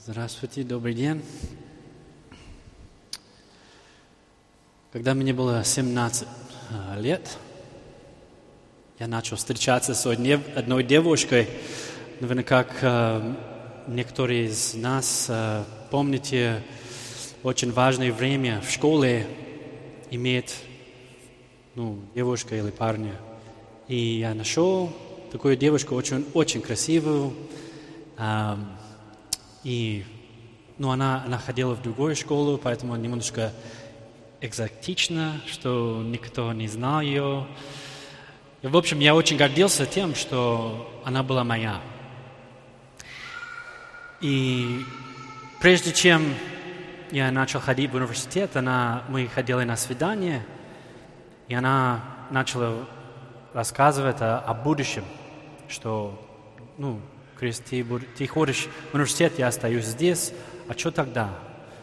Здравствуйте, добрый день. Когда мне было 17 лет, я начал встречаться с одной девушкой. Наверное, как некоторые из нас помните, очень важное время в школе иметь девушку или парня. И я нашел такую девушку очень красивую. Она ходила в другую школу, поэтому немножко экзотично, что никто не знал ее. И, в общем, я очень гордился тем, что она была моя. И прежде чем я начал ходить в университет, мы ходили на свидание, и она начала рассказывать о будущем, что, Крис, ты ходишь в университет, я остаюсь здесь, а что тогда?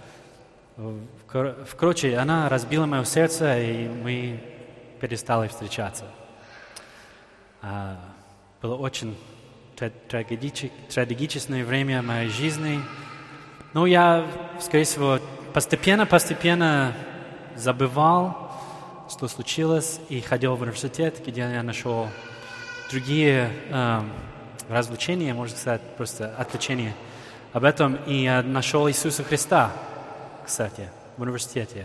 Короче, она разбила мое сердце, и мы перестали встречаться. Было очень трагическое время в моей жизни. Но я, скорее всего, постепенно забывал, что случилось, и ходил в университет, где я нашел другие развлечения, можно сказать, просто отвлечения об этом. И я нашел Иисуса Христа, кстати, в университете.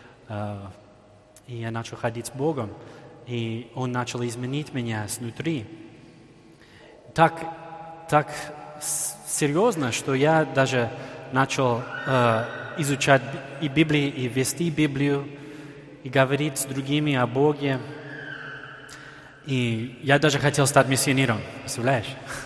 И я начал ходить с Богом, и Он начал изменить меня снутри. Так серьезно, что я даже начал изучать и Библию, и вести Библию, и говорить с другими о Боге. И я даже хотел стать миссионером, представляешь?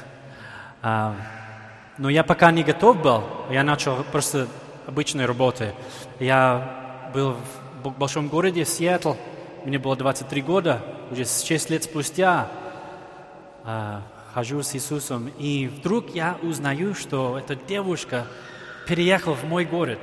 Но я пока не готов был, я начал просто обычной работы. Я был в большом городе, Сиэтл, мне было 23 года, уже 6 лет спустя хожу с Иисусом. И вдруг я узнаю, что эта девушка переехала в мой город.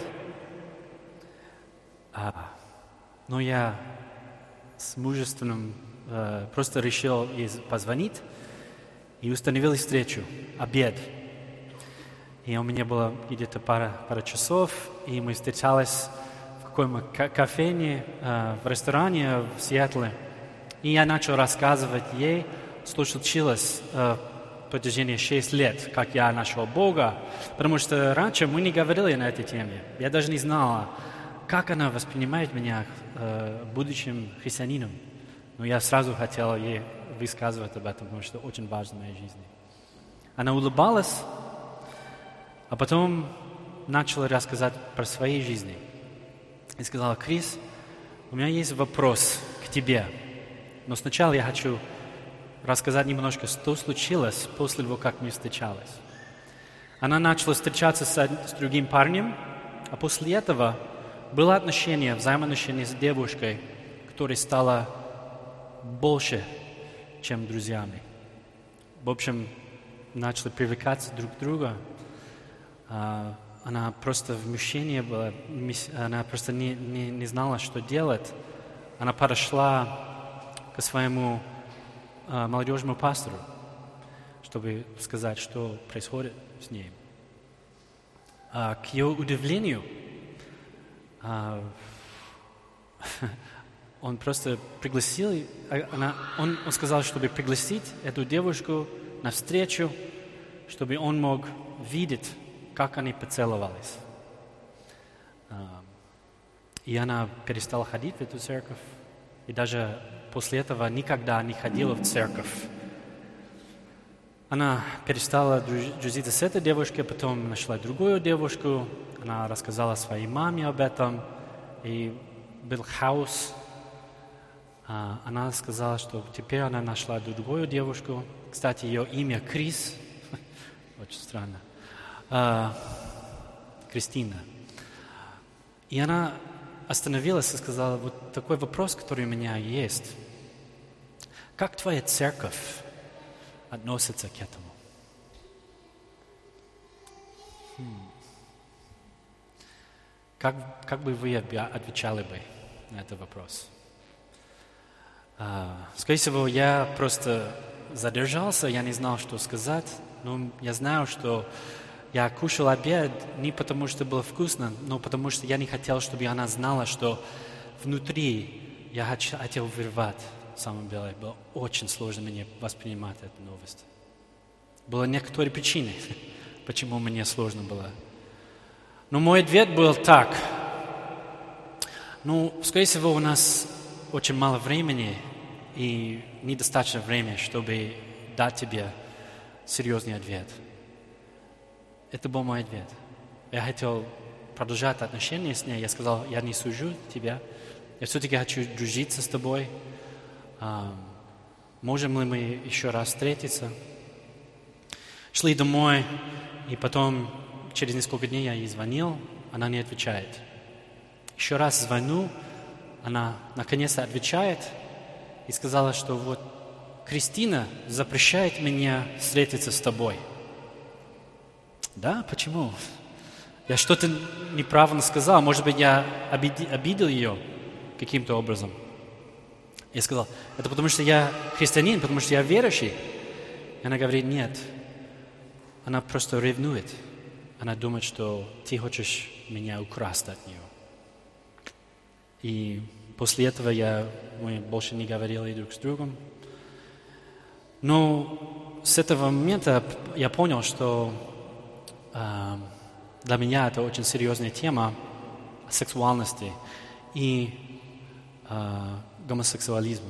Но я с мужественным просто решил ей позвонить и установил встречу, обед. И у меня было где-то пара часов, и мы встречались в каком-то кафене, в ресторане в Сиэтле. И я начал рассказывать ей, что случилось в протяжении 6 лет, как я нашел Бога, потому что раньше мы не говорили на этой теме. Я даже не знал, как она воспринимает меня будущим христианином. Но я сразу хотел ей высказывать об этом, потому что это очень важно в моей жизни. Она улыбалась, а потом начала рассказать про своей жизни. И сказала: Крис, у меня есть вопрос к тебе, но сначала я хочу рассказать немножко, что случилось после того, как мы встречались. Она начала встречаться с другим парнем, а после этого было взаимоотношение с девушкой, которая стала больше, чем друзьями. В общем, начали привлекаться друг к другу. Она просто в мучении была, она просто не знала, что делать. Она подошла к своему молодежному пастору, чтобы сказать, что происходит с ней. К ее удивлению, он просто пригласил, он сказал, чтобы пригласить эту девушку на встречу, чтобы он мог видеть, как они поцеловались. И она перестала ходить в эту церковь, и даже после этого никогда не ходила в церковь. Она перестала дружить с этой девушкой, потом нашла другую девушку, она рассказала своей маме об этом, и был хаос. Она сказала, что теперь она нашла другую девушку. Кстати, ее имя Крис. Очень странно. Кристина. И она остановилась и сказала: вот такой вопрос, который у меня есть. Как твоя церковь относится к этому? Как бы вы отвечали бы на этот вопрос? Скорее всего, я просто задержался, я не знал, что сказать, но я знаю, что Я кушал обед не потому, что было вкусно, но потому, что я не хотел, чтобы она знала, что внутри я хотел вырвать. На самом деле, было очень сложно мне воспринимать эту новость. Были некоторые причины, почему мне сложно было. Но мой ответ был так. Скорее всего, у нас очень мало времени и недостаточно времени, чтобы дать тебе серьезный ответ. Это был мой ответ. Я хотел продолжать отношения с ней. Я сказал, я не сужу тебя. Я все-таки хочу дружиться с тобой. Можем ли мы еще раз встретиться? Шли домой, и потом через несколько дней я ей звонил, она не отвечает. Еще раз звоню, она наконец-то отвечает и сказала, что вот Кристина запрещает мне встретиться с тобой. Да, почему? Я что-то неправильно сказал, может быть, я обидел ее каким-то образом. Я сказал, это потому что я христианин, потому что я верующий. И она говорит, нет, она просто ревнует. Она думает, что ты хочешь меня украсть от нее. И после этого мы больше не говорили друг с другом. Но с этого момента я понял, что для меня это очень серьезная тема сексуальности и гомосексуализма.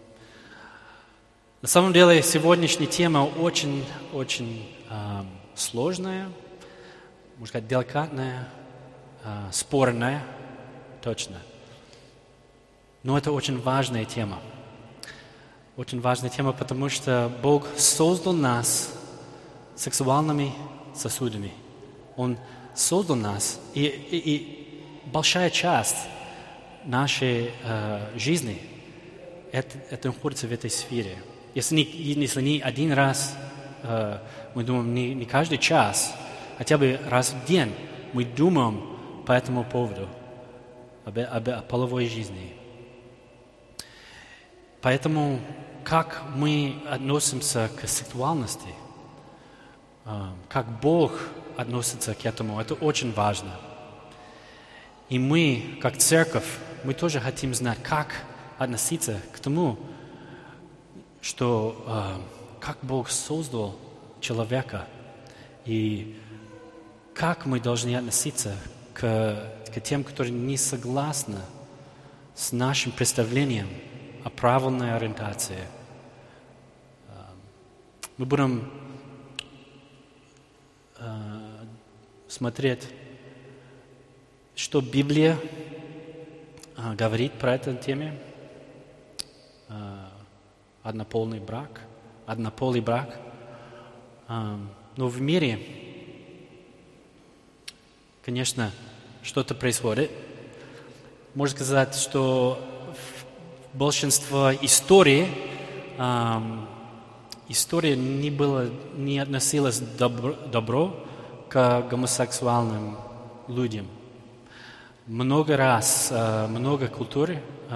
На самом деле сегодняшняя тема очень сложная, можно сказать, деликатная, спорная, точно. Но это очень важная тема. Очень важная тема, потому что Бог создал нас сексуальными сосудами. Он создал нас, и большая часть нашей жизни это находится в этой сфере. Если не один раз, мы думаем, не каждый час, хотя бы раз в день мы думаем по этому поводу, о половой жизни. Поэтому, как мы относимся к сексуальности, как Бог относится к этому, это очень важно. И мы, как церковь, мы тоже хотим знать, как относиться к тому, что как Бог создал человека, и как мы должны относиться к тем, которые не согласны с нашим представлением о правильной ориентации. Мы будем смотреть, что Библия говорит про эту тему. Однополый брак. Но в мире, конечно, что-то происходит. Можно сказать, что большинство истории не относилась добро к гомосексуальным людям. Много раз, много культур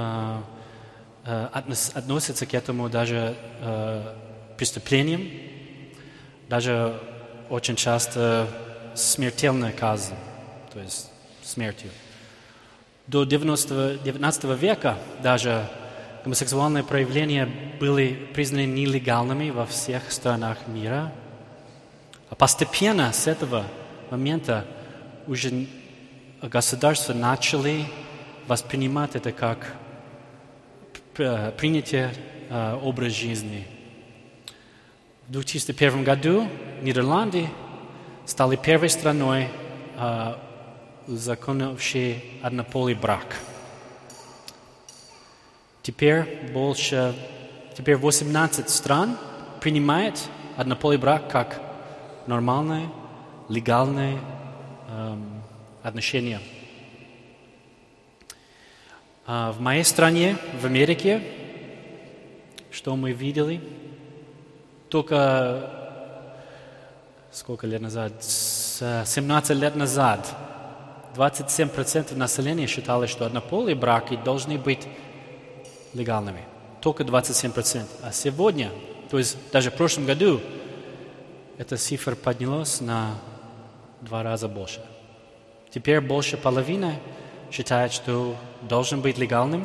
относятся к этому даже преступлениям, даже очень часто смертельной казнью, то есть смертью. До 19 века даже гомосексуальные проявления были признаны нелегальными во всех странах мира. А постепенно с этого момента уже государства начали воспринимать это как принятие образ жизни. В 2001 году Нидерланды стали первой страной, узаконившей однополый брак. Теперь 18 стран принимают однополый брак как нормальное, легальное отношение. В моей стране, в Америке, что мы видели, только сколько лет назад, 17 лет назад, 27% населения считало, что однополые браки должны быть легальными. Только 27%. А сегодня, то есть даже в прошлом году, эта цифра поднялась на 2 раза больше. Теперь больше половины считает, что должен быть легальным.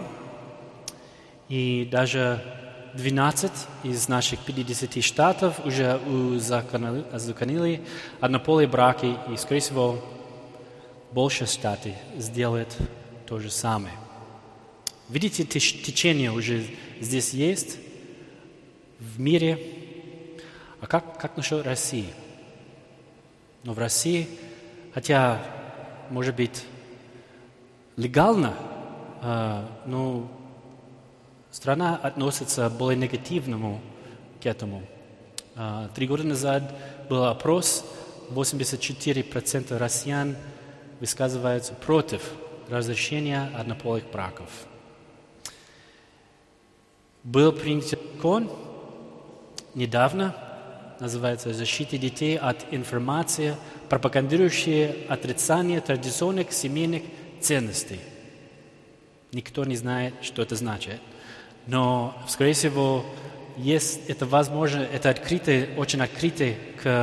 И даже 12 из наших 50 штатов уже узаконили однополые браки, и, скорее всего, больше штаты сделают то же самое. Видите, течение уже здесь есть, в мире. А как насчет России? Но в России, хотя, может быть, легально, но страна относится более негативному к этому. 3 года назад был опрос, 84% россиян высказываются против разрешения однополых браков. Был принят закон недавно, называется «Защита детей от информации, пропагандирующей отрицание традиционных семейных ценностей». Никто не знает, что это значит. Но, скорее всего, есть это возможно, это открытый, очень открытый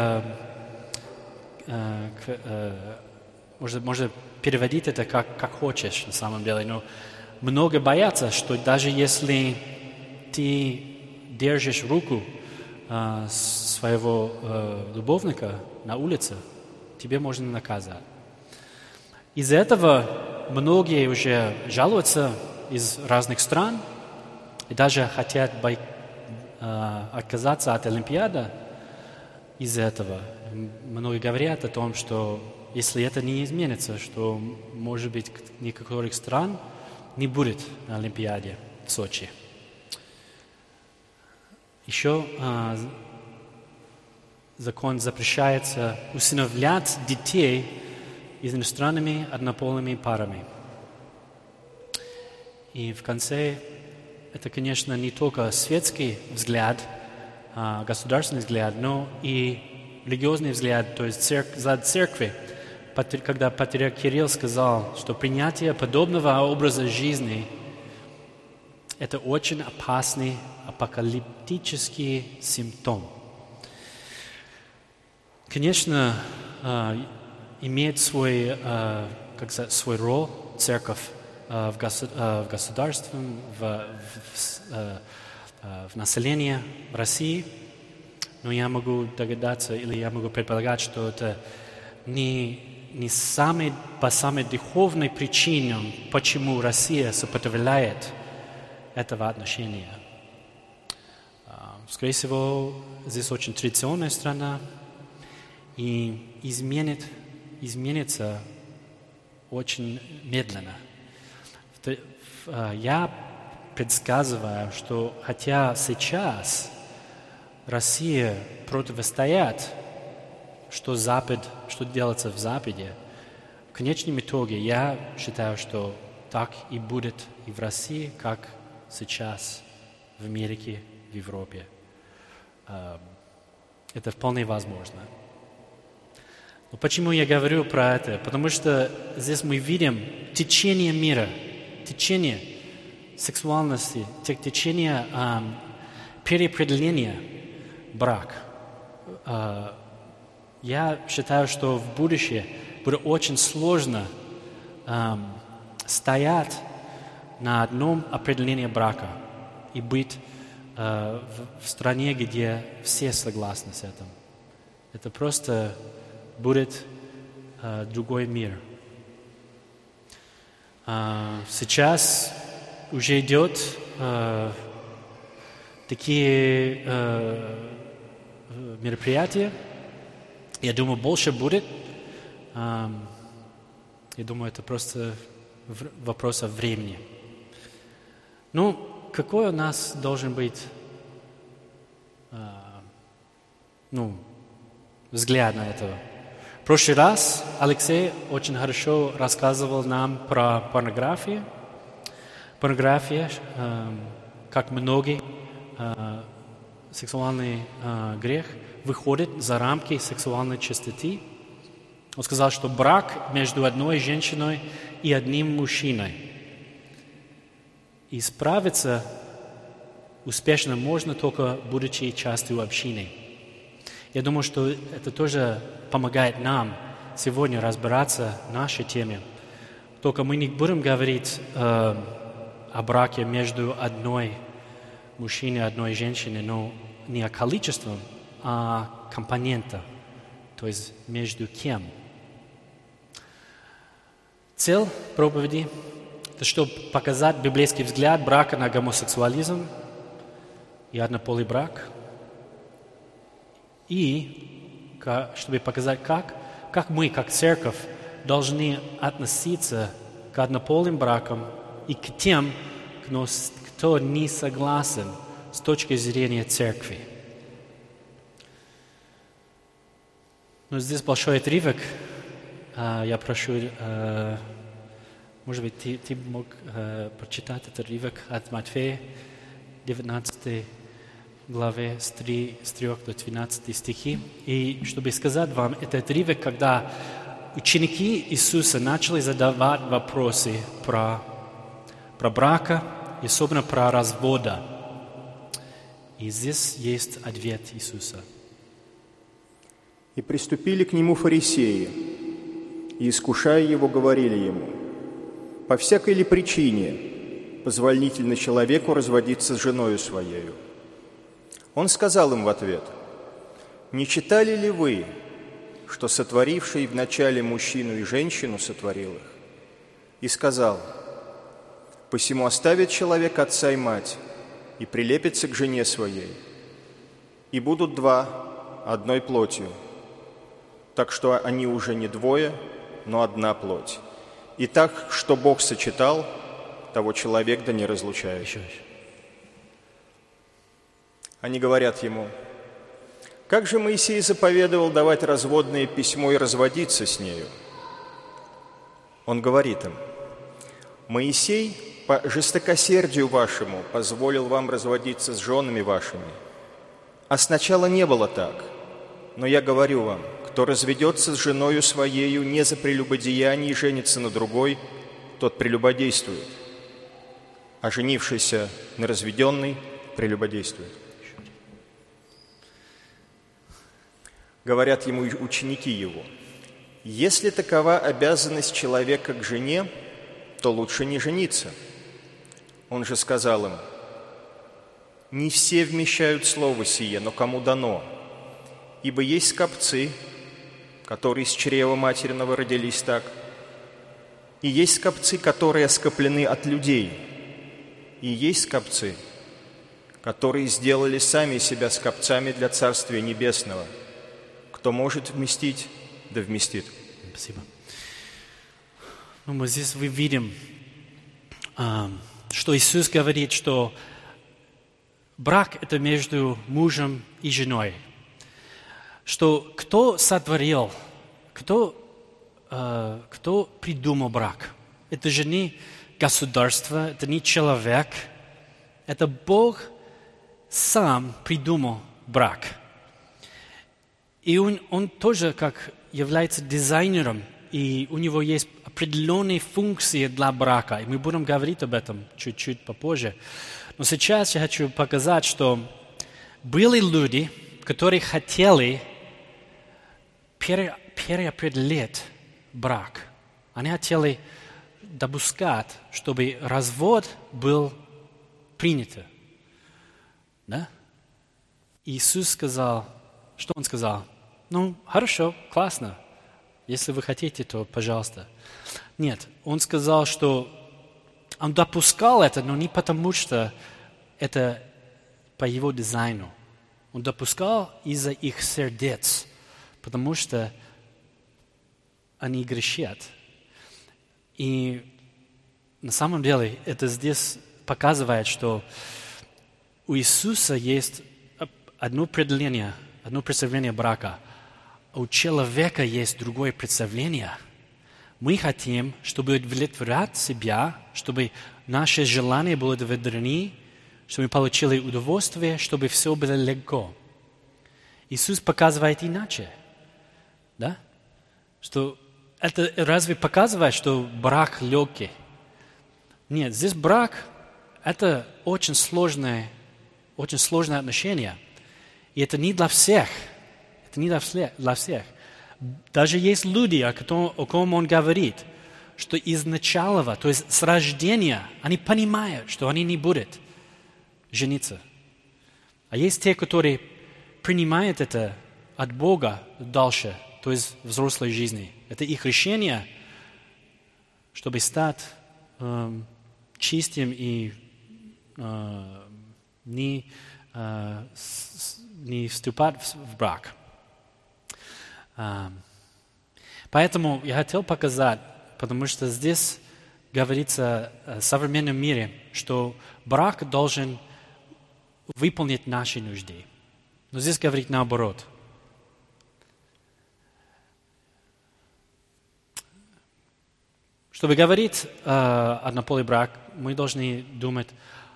можно переводить это как хочешь на самом деле. Но много боятся, что даже если ты держишь руку своего любовника на улице, тебе можно наказать. Из-за этого многие уже жалуются из разных стран и даже хотят отказаться от Олимпиады из-за этого. Многие говорят о том, что если это не изменится, что, может быть, некоторых стран не будет на Олимпиаде в Сочи. Еще закон запрещает усыновлять детей иностранными однополыми парами. И в конце это, конечно, не только светский взгляд, государственный взгляд, но и религиозный взгляд, то есть взгляд церкви. Когда патриарх Кирилл сказал, что принятие подобного образа жизни – это очень опасный апокалиптический симптом. Конечно, имеет свой роль церковь в государстве, в населении России, но я могу догадаться или я могу предполагать, что это не по самой духовной причине, почему Россия сопротивляет этого отношения. Скорее всего, здесь очень традиционная страна, и изменится очень медленно. Я предсказываю, что хотя сейчас Россия противостоит, что делается в Западе, в конечном итоге я считаю, что так и будет и в России, как сейчас в Америке, в Европе. Это вполне возможно. Но почему я говорю про это? Потому что здесь мы видим течение мира, течение сексуальности, течение переопределения брак. Я считаю, что в будущем будет очень сложно стоять на одном определении брака и быть в стране, где все согласны с этим. Это просто будет другой мир. Сейчас уже идет такие мероприятия. Я думаю, больше будет. Я думаю, это просто вопрос времени. Ну, какой у нас должен быть взгляд на это? В прошлый раз Алексей очень хорошо рассказывал нам про порнографию. Порнография, как многие сексуальный грех, выходит за рамки сексуальной чистоты. Он сказал, что брак между одной женщиной и одним мужчиной. И справиться успешно можно только будучи частью общины. Я думаю, что это тоже помогает нам сегодня разбираться в нашей теме. Только мы не будем говорить о браке между одной мужчиной и одной женщиной, но не о количестве, а компонентах, то есть между кем. Цель проповеди – это чтобы показать библейский взгляд брака на гомосексуализм и однополый брак, и чтобы показать, как мы, как церковь, должны относиться к однополым бракам и к тем, кто не согласен с точки зрения церкви. Но здесь большой отрывок. Я прошу, может быть, ты мог прочитать этот отрывок от Матфея, 19 главе, с 3 до 12 стихи. И чтобы сказать вам, это отрывок, когда ученики Иисуса начали задавать вопросы про брака, и особенно про развода. И здесь есть ответ Иисуса. «И приступили к нему фарисеи, и, искушая его, говорили ему: по всякой ли причине позволительно человеку разводиться с женою своею? Он сказал им в ответ: не читали ли вы, что сотворивший вначале мужчину и женщину сотворил их? И сказал: посему оставит человек отца и мать, и прилепится к жене своей, и будут два одной плотью. Так что они уже не двое, но одна плоть. И так, что Бог сочетал, того человек да не разлучает». Они говорят ему: как же Моисей заповедовал давать разводное письмо и разводиться с нею? Он говорит им: Моисей по жестокосердию вашему позволил вам разводиться с женами вашими. А сначала не было так. Но я говорю вам, кто разведется с женою своею не за прелюбодеяние и женится на другой, тот прелюбодействует. А женившийся на разведенной прелюбодействует. Говорят ему ученики его: если такова обязанность человека к жене, то лучше не жениться. Он же сказал им: не все вмещают слово сие, но кому дано. Ибо есть скопцы, которые из чрева материного родились так, и есть скопцы, которые оскоплены от людей, и есть скопцы, которые сделали сами себя скопцами для Царствия Небесного. Кто может вместить, да вместит. Спасибо. Мы здесь видим, что Иисус говорит, что брак – это между мужем и женой. Что кто сотворил, кто придумал брак? Это же не государство, это не человек. Это Бог сам придумал брак. И он тоже как является дизайнером, и у него есть определенные функции для брака. И мы будем говорить об этом чуть-чуть попозже. Но сейчас я хочу показать, что были люди, которые хотели переопределить брак. Они хотели допускать, чтобы развод был принят. Да? Иисус сказал, что Он сказал? Ну, хорошо, классно. Если вы хотите, то пожалуйста. Нет, Он сказал, что Он допускал это, но не потому, что это по Его дизайну. Он допускал из-за их сердец, потому что они грешат. И на самом деле это здесь показывает, что у Иисуса есть одно представление брака, а у человека есть другое представление. Мы хотим, чтобы удовлетворять себя, чтобы наши желания были удовлетворены, чтобы мы получили удовольствие, чтобы все было легко. Иисус показывает иначе. Да? Что это разве показывает, что брак легкий? Нет, здесь брак – это очень сложное отношение. И это не для всех. Это не для всех. Даже есть люди, о ком он говорит, что изначально, то есть с рождения, они понимают, что они не будут жениться. А есть те, которые принимают это от Бога дальше, то есть в взрослой жизни. Это их решение, чтобы стать чистым и не вступать в брак. Поэтому я хотел показать, потому что здесь говорится в современном мире, что брак должен выполнить наши нужды. Но здесь говорит наоборот. Чтобы говорить о однополый брак, мы должны думать,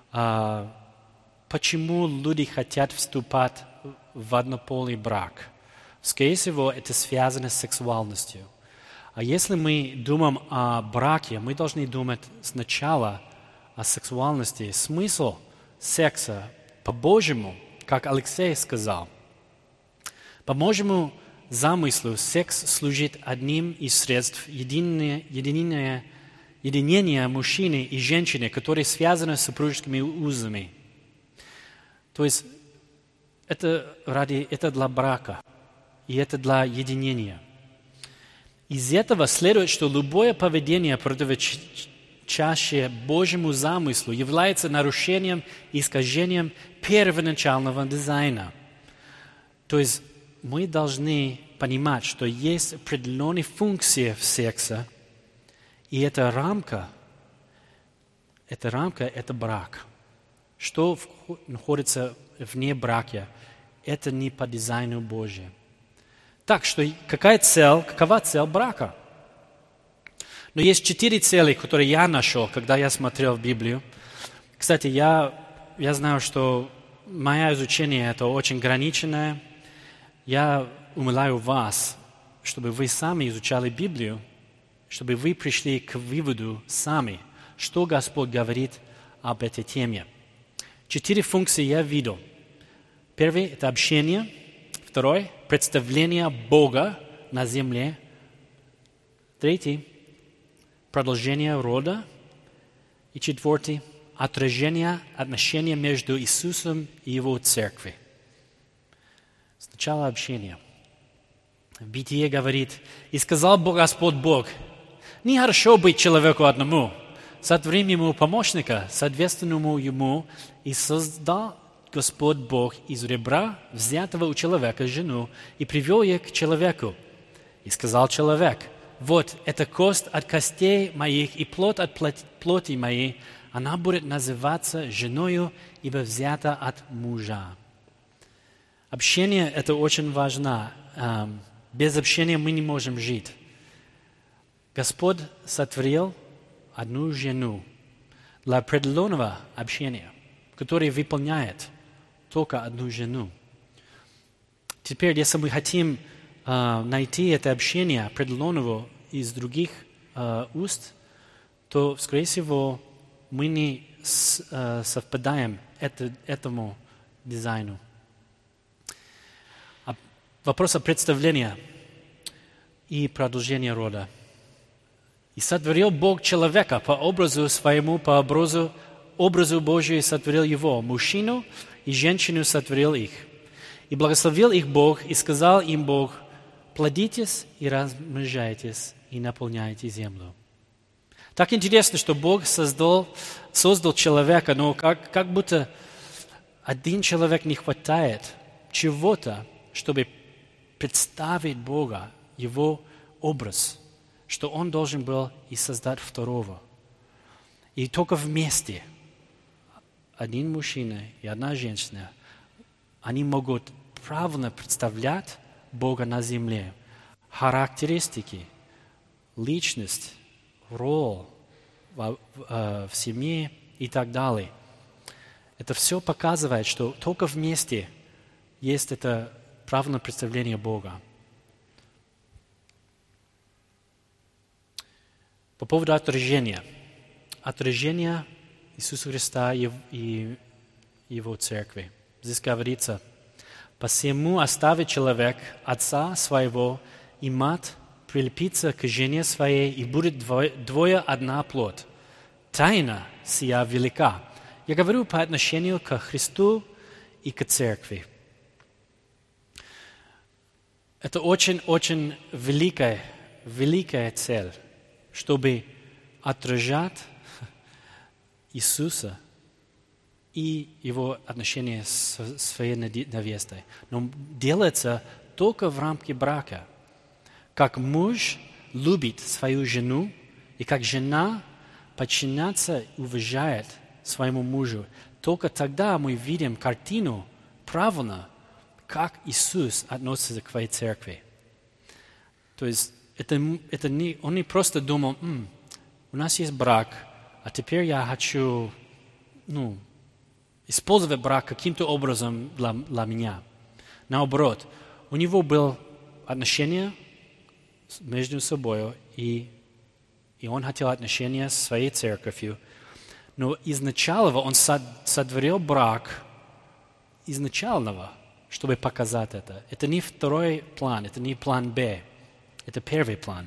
почему люди хотят вступать в однополый брак. Скорее всего, это связано с сексуальностью. А если мы думаем о браке, мы должны думать сначала о сексуальности. Смысл секса по-божьему, как Алексей сказал. По Божьему замыслу секс служит одним из средств единения мужчины и женщины, которые связаны с супружескими узами. То есть это для брака, и это для единения. Из этого следует, что любое поведение, противоречащее Божьему замыслу, является нарушением и искажением первоначального дизайна. То есть мы должны понимать, что есть определенные функции в сексе, и эта рамка – это брак. Что находится вне брака, это не по дизайну Божьему. Так что какова цель брака? Но есть 4 цели, которые я нашел, когда я смотрел в Библию. Кстати, я знаю, что мое изучение это очень ограниченное. Я умоляю вас, чтобы вы сами изучали Библию, чтобы вы пришли к выводу сами, что Господь говорит об этой теме. 4 функции я видел. Первый – это общение. Второй – представление Бога на земле. Третий – продолжение рода. И четвертый – отражение отношения между Иисусом и Его церковью. Сначала общение. В Бытие говорит: «И сказал Господь Бог, нехорошо быть человеку одному, сотворим ему помощника, соответственному ему, и создал Господь Бог из ребра, взятого у человека, жену, и привел ее к человеку. И сказал человек: вот, это кость от костей моих и плоть от плоти моей, она будет называться женою, ибо взята от мужа». Общение – это очень важно. Без общения мы не можем жить. Господь сотворил одну жену для определенного общения, которое выполняет только одну жену. Теперь, если мы хотим найти это общение определенного из других уст, то, скорее всего, мы не совпадаем этому дизайну. Вопрос о представлении и продолжении рода. «И сотворил Бог человека по образу своему, по образу Божию сотворил его, мужчину и женщину сотворил их. И благословил их Бог, и сказал им Бог: плодитесь и размножайтесь, и наполняйте землю». Так интересно, что Бог создал человека, но как будто один человек не хватает чего-то, чтобы представить Бога, Его образ, что Он должен был и создать второго. И только вместе, один мужчина и одна женщина, они могут правильно представлять Бога на земле. Характеристики, личность, роль в семье и так далее. Это все показывает, что только вместе есть это правильное представление Бога. По поводу отражения. Отражение Иисуса Христа и Его церкви. Здесь говорится: «Посему оставит человек отца своего и мать прилепится к жене своей, и будет двое одна плоть. Тайна сия велика. Я говорю по отношению к Христу и к Церкви. Это очень-очень великая цель, чтобы отражать Иисуса и Его отношения с своей невестой. Но делается только в рамке брака. Как муж любит свою жену, и как жена подчиняется и уважает своему мужу, только тогда мы видим картину правильно, как Иисус относится к своей церкви. То есть он не просто думал, у нас есть брак, а теперь я хочу использовать брак каким-то образом для меня. Наоборот, у него было отношение между собой, и он хотел отношения с своей церковью. Но изначально он сотворил брак изначального, чтобы показать это. Это не второй план, это не план Б, это первый план.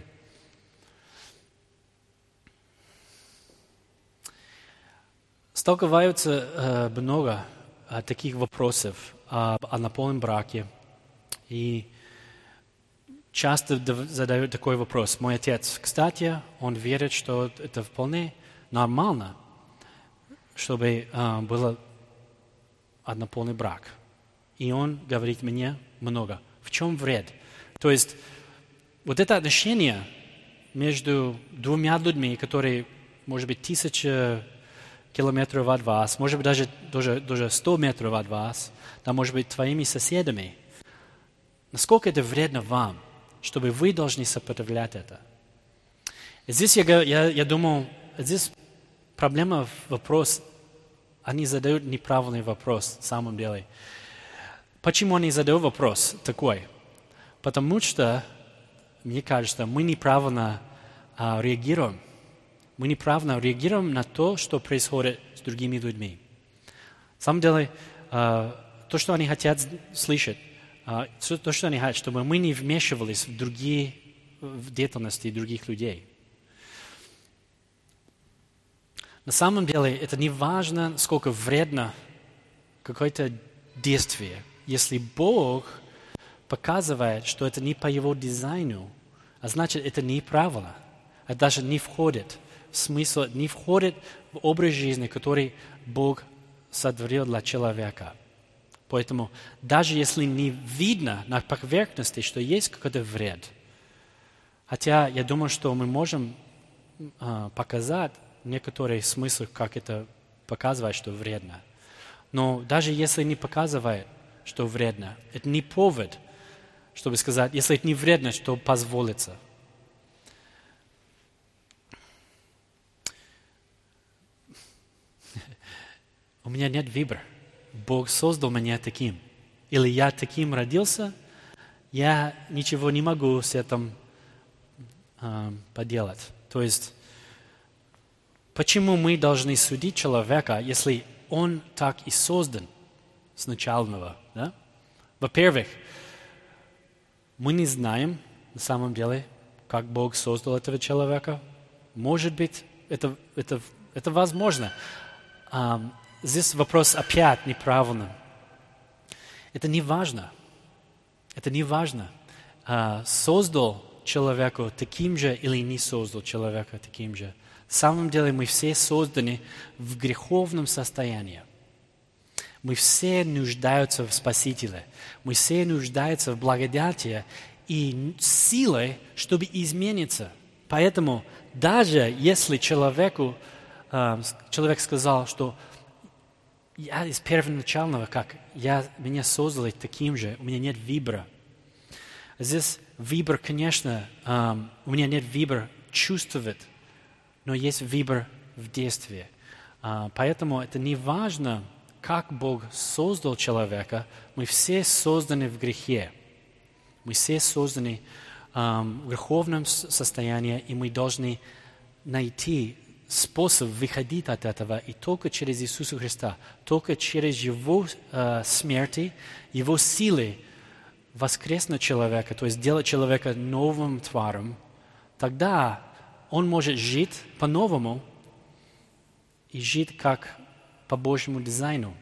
Сталкиваются много таких вопросов о однополом браке. И часто задают такой вопрос. Мой отец, кстати, он верит, что это вполне нормально, чтобы был однополый брак. И он говорит мне много. В чем вред? То есть вот это отношение между двумя людьми, которые, может быть, 1000 километров от вас, может быть, даже 100 метров от вас, да, может быть, твоими соседями. Насколько это вредно вам, чтобы вы должны сопротивлять это? И здесь я думал, здесь проблема в вопрос, они задают неправильный вопрос, на самом деле. Почему они задают вопрос такой? Потому что, мне кажется, мы неправильно реагируем. Мы неправильно реагируем на то, что происходит с другими людьми. На самом деле, то, что они хотят слышать, то, что они хотят, чтобы мы не вмешивались в деятельности других людей. На самом деле, это не важно, сколько вредно какое-то действие. Если Бог показывает, что это не по Его дизайну, а значит, это неправильно, а даже не входит в смысл, не входит в образ жизни, который Бог сотворил для человека. Поэтому даже если не видно на поверхности, что есть какой-то вред, хотя я думаю, что мы можем показать некоторые смыслы, как это показывает, что вредно. Но даже если не показывает, что вредно, это не повод, чтобы сказать, если это не вредно, что позволится. У меня нет выбора. Бог создал меня таким. Или я таким родился, я ничего не могу с этим поделать. То есть, почему мы должны судить человека, если он так и создан с начального? Да? Во-первых, мы не знаем на самом деле, как Бог создал этого человека. Может быть, это возможно. Здесь вопрос опять неправильный. Это не важно. Это не важно. Создал человека таким же или не создал человека таким же. На самом деле мы все созданы в греховном состоянии. Мы все нуждаемся в Спасителе. Мы все нуждаемся в благодати и силе, чтобы измениться. Поэтому даже если человек сказал, что я из первоначального, меня создали таким же, у меня нет выбора. Здесь выбор, конечно, у меня нет выбора чувствовать, но есть выбор в действии. Поэтому это не важно, как Бог создал человека, мы все созданы в грехе. Мы все созданы в греховном состоянии, и мы должны найти способ выходить от этого, и только через Иисуса Христа, только через Его смерти, Его силы воскреснуть человека, то есть сделать человека новым тваром, тогда он может жить по-новому и жить как по Божьему дизайну.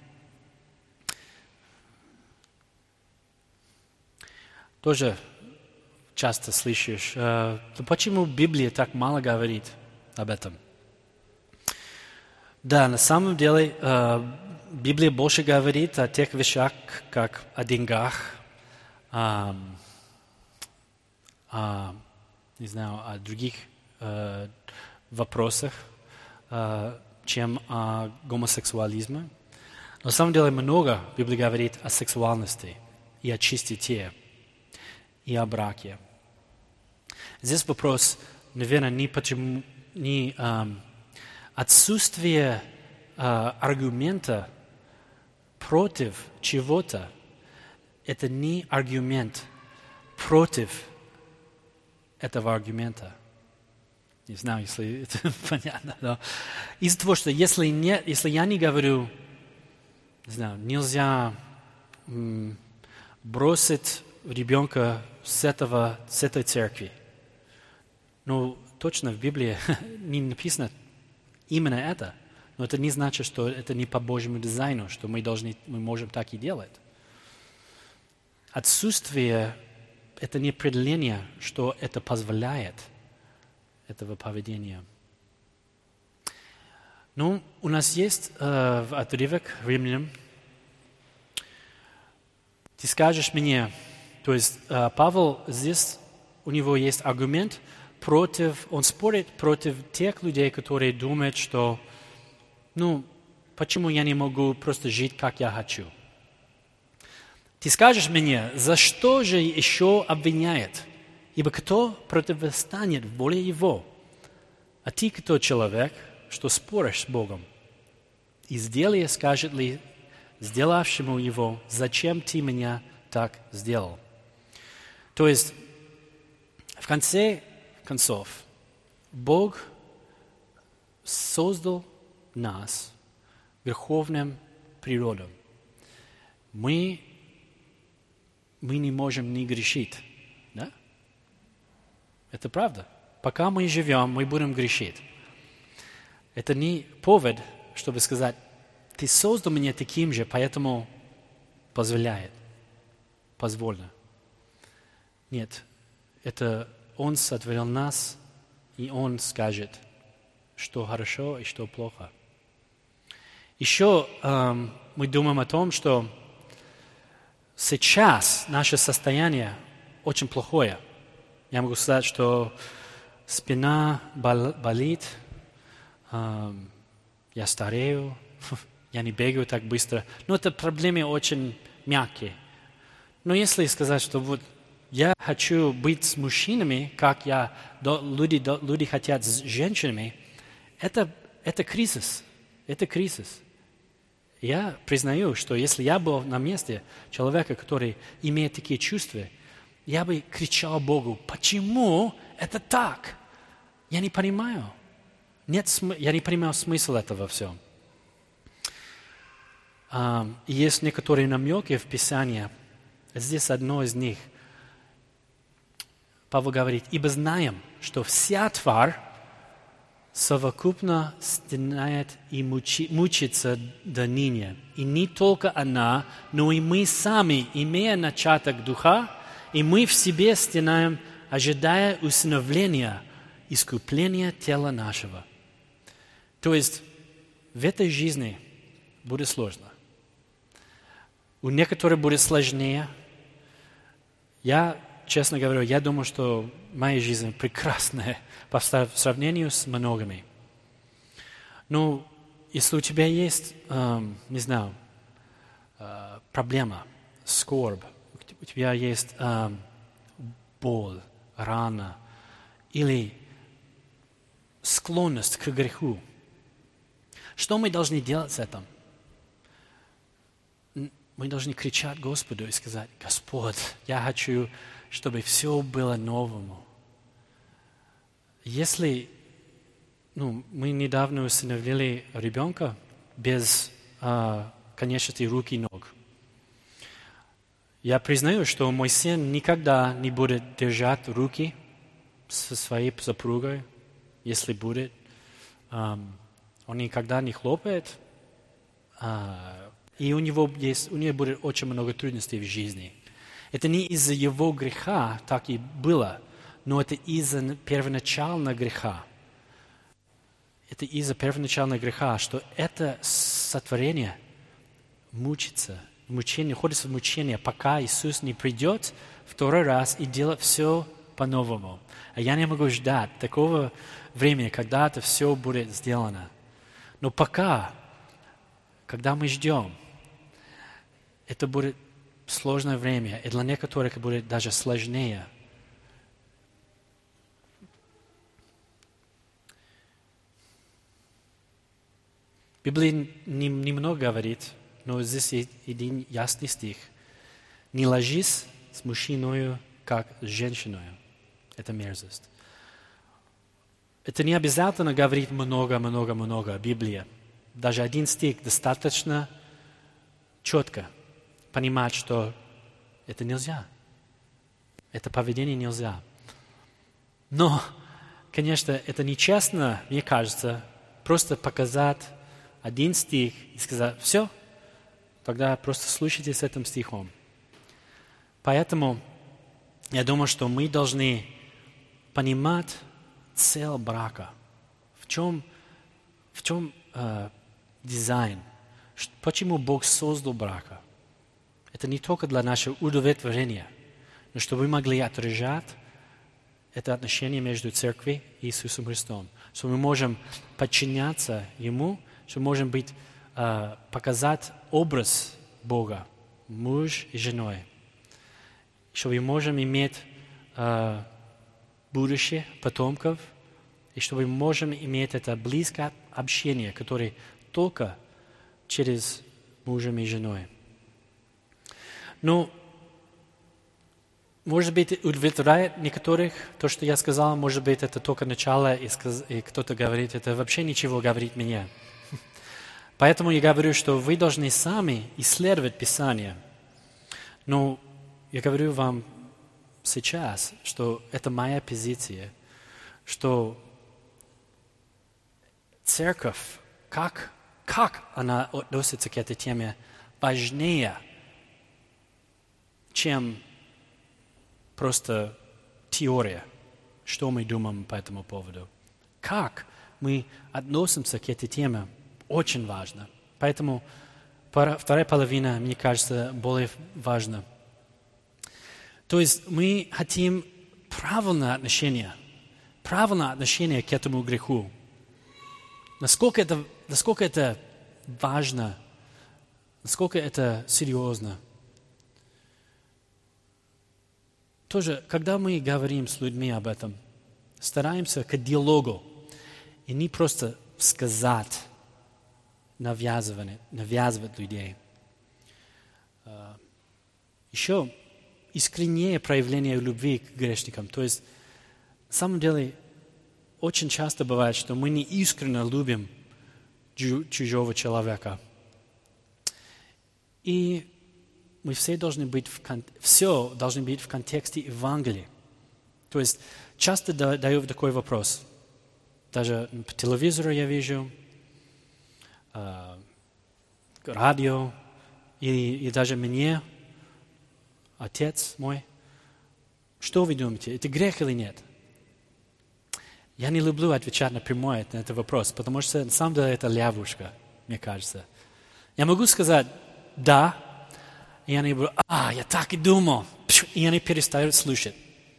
Тоже часто слышишь, почему Библия так мало говорит об этом? Да, на самом деле Библия больше говорит о тех вещах, как о деньгах, не знаю, о других вопросах, чем о гомосексуализме. На самом деле много Библия говорит о сексуальности и о чистоте, и о браке. Здесь вопрос, наверное, не отсутствие аргумента против чего-то. Это не аргумент против этого аргумента. Не знаю, если это понятно. Но из-за того, что если я не говорю, не знаю, нельзя бросить ребенка с этой церкви. Ну, точно в Библии не написано именно это. Но это не значит, что это не по Божьему дизайну, что мы можем так и делать. Отсутствие – это не определение, что это позволяет этого поведения. Ну, у нас есть отрывок Римлянам. Ты скажешь мне, то есть Павел здесь, у него есть аргумент он спорит против тех людей, которые думают, что, почему я не могу просто жить, как я хочу? Ты скажешь мне, за что же еще обвиняет? Ибо кто противостанет воле его? А ты кто человек, что споришь с Богом? Изделие скажет ли сделавшему его, зачем ты меня так сделал? То есть, в конце концов, Бог создал нас верховным природой. Мы не можем не грешить. Да? Это правда. Пока мы живем, мы будем грешить. Это не повод, чтобы сказать, ты создал меня таким же, поэтому позволяет. Позволено. Нет, это Он сотворил нас, и Он скажет, что хорошо и что плохо. Еще мы думаем о том, что сейчас наше состояние очень плохое. Я могу сказать, что спина болит, я старею, я не бегаю так быстро. Но это проблемы очень мягкие. Но если сказать, что вот я хочу быть с мужчинами, как люди хотят с женщинами, это кризис. Это кризис. Я признаю, что если я был на месте человека, который имеет такие чувства, я бы кричал Богу, почему это так? Я не понимаю. Я не понимаю смысл этого всего. И есть некоторые намеки в Писании. Здесь одно из них. Павел говорит, ибо знаем, что вся тварь совокупно стенает и мучится до ныне. И не только она, но и мы сами, имея начаток духа, и мы в себе стенаем, ожидая усыновления, искупления тела нашего. То есть в этой жизни будет сложно. У некоторых будет сложнее. Честно говоря, я думаю, что моя жизнь прекрасная по сравнению с многими. Но если у тебя есть, проблема, скорбь, у тебя есть боль, рана или склонность к греху, что мы должны делать с этим? Мы должны кричать Господу и сказать, Господь, я хочу, чтобы все было новому. Если мы недавно усыновили ребенка без конечностей рук и ног. Я признаю, что мой сын никогда не будет держать руки со своей супругой, если будет. Он никогда не хлопает, и у него будет очень много трудностей в жизни. Это не из-за его греха так и было, но это из-за первоначального греха. Это из-за первоначального греха, что это сотворение мучится, находится в мучении, пока Иисус не придет второй раз и делает все по-новому. А я не могу ждать такого времени, когда это все будет сделано. Но пока, когда мы ждем, это будет сложное время, и для некоторых будет даже сложнее. Библия немного говорит, но здесь есть один ясный стих. «Не ложись с мужчиной, как с женщиной». Это мерзость. Это не обязательно говорить много Библия. Даже один стих достаточно четко понимать, что это нельзя. Это поведение нельзя. Но, конечно, это нечестно, мне кажется, просто показать один стих и сказать: все, тогда просто слушайте с этим стихом. Поэтому я думаю, что мы должны понимать цель брака. В чем дизайн? Почему Бог создал брака? Это не только для нашего удовлетворения, но чтобы мы могли отражать это отношение между церковью и Иисусом Христом. Что мы можем подчиняться Ему, что мы можем показать образ Бога, муж и женой. Что мы можем иметь будущее, потомков, и чтобы мы можем иметь это близкое общение, которое только через мужем и женой. Ну, может быть, удовлетворяет некоторых то, что я сказал, может быть, это только начало, и кто-то говорит, это вообще ничего говорит мне. Поэтому я говорю, что вы должны сами исследовать Писание. Но я говорю вам сейчас, что это моя позиция, что церковь, как она относится к этой теме, важнее, чем просто теория, что мы думаем по этому поводу. Как мы относимся к этой теме, очень важно. Поэтому вторая половина, мне кажется, более важна. То есть мы хотим правильное отношение к этому греху. Насколько это важно, насколько это серьезно. Тоже, когда мы говорим с людьми об этом, стараемся к диалогу и не просто сказать, навязывать людей. Еще искреннее проявление любви к грешникам. То есть, на самом деле, очень часто бывает, что мы не искренне любим чужого человека. И мы все должны быть в контексте Евангелия. То есть, часто даю такой вопрос. Даже по телевизору я вижу, радио, и даже мне, отец мой, что вы думаете, это грех или нет? Я не люблю отвечать напрямую на этот вопрос, потому что на самом деле это ловушка, мне кажется. Я могу сказать «да», и они будут я так и думал, и они перестают слушать.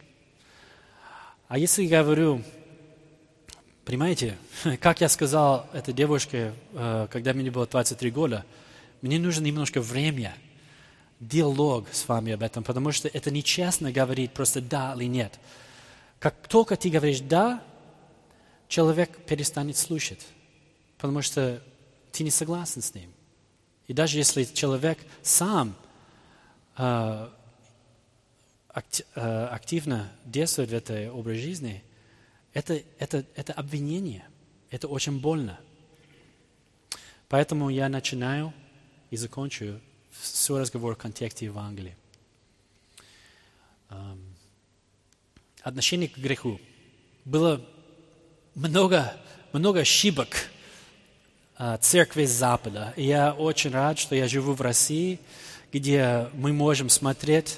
А если я говорю, понимаете, как я сказал этой девушке, когда мне было 23 года, мне нужно немножко времени, диалог с вами об этом, потому что это нечестно говорить просто «да» или «нет». Как только ты говоришь «да», человек перестанет слушать, потому что ты не согласен с ним. И даже если человек сам активно действует в этой образ жизни, это обвинение, это очень больно. Поэтому я начинаю и закончу свой разговор в контексте Евангелия. отношение к греху. Было много ошибок церкви Запада. И я очень рад, что я живу в России, где мы можем смотреть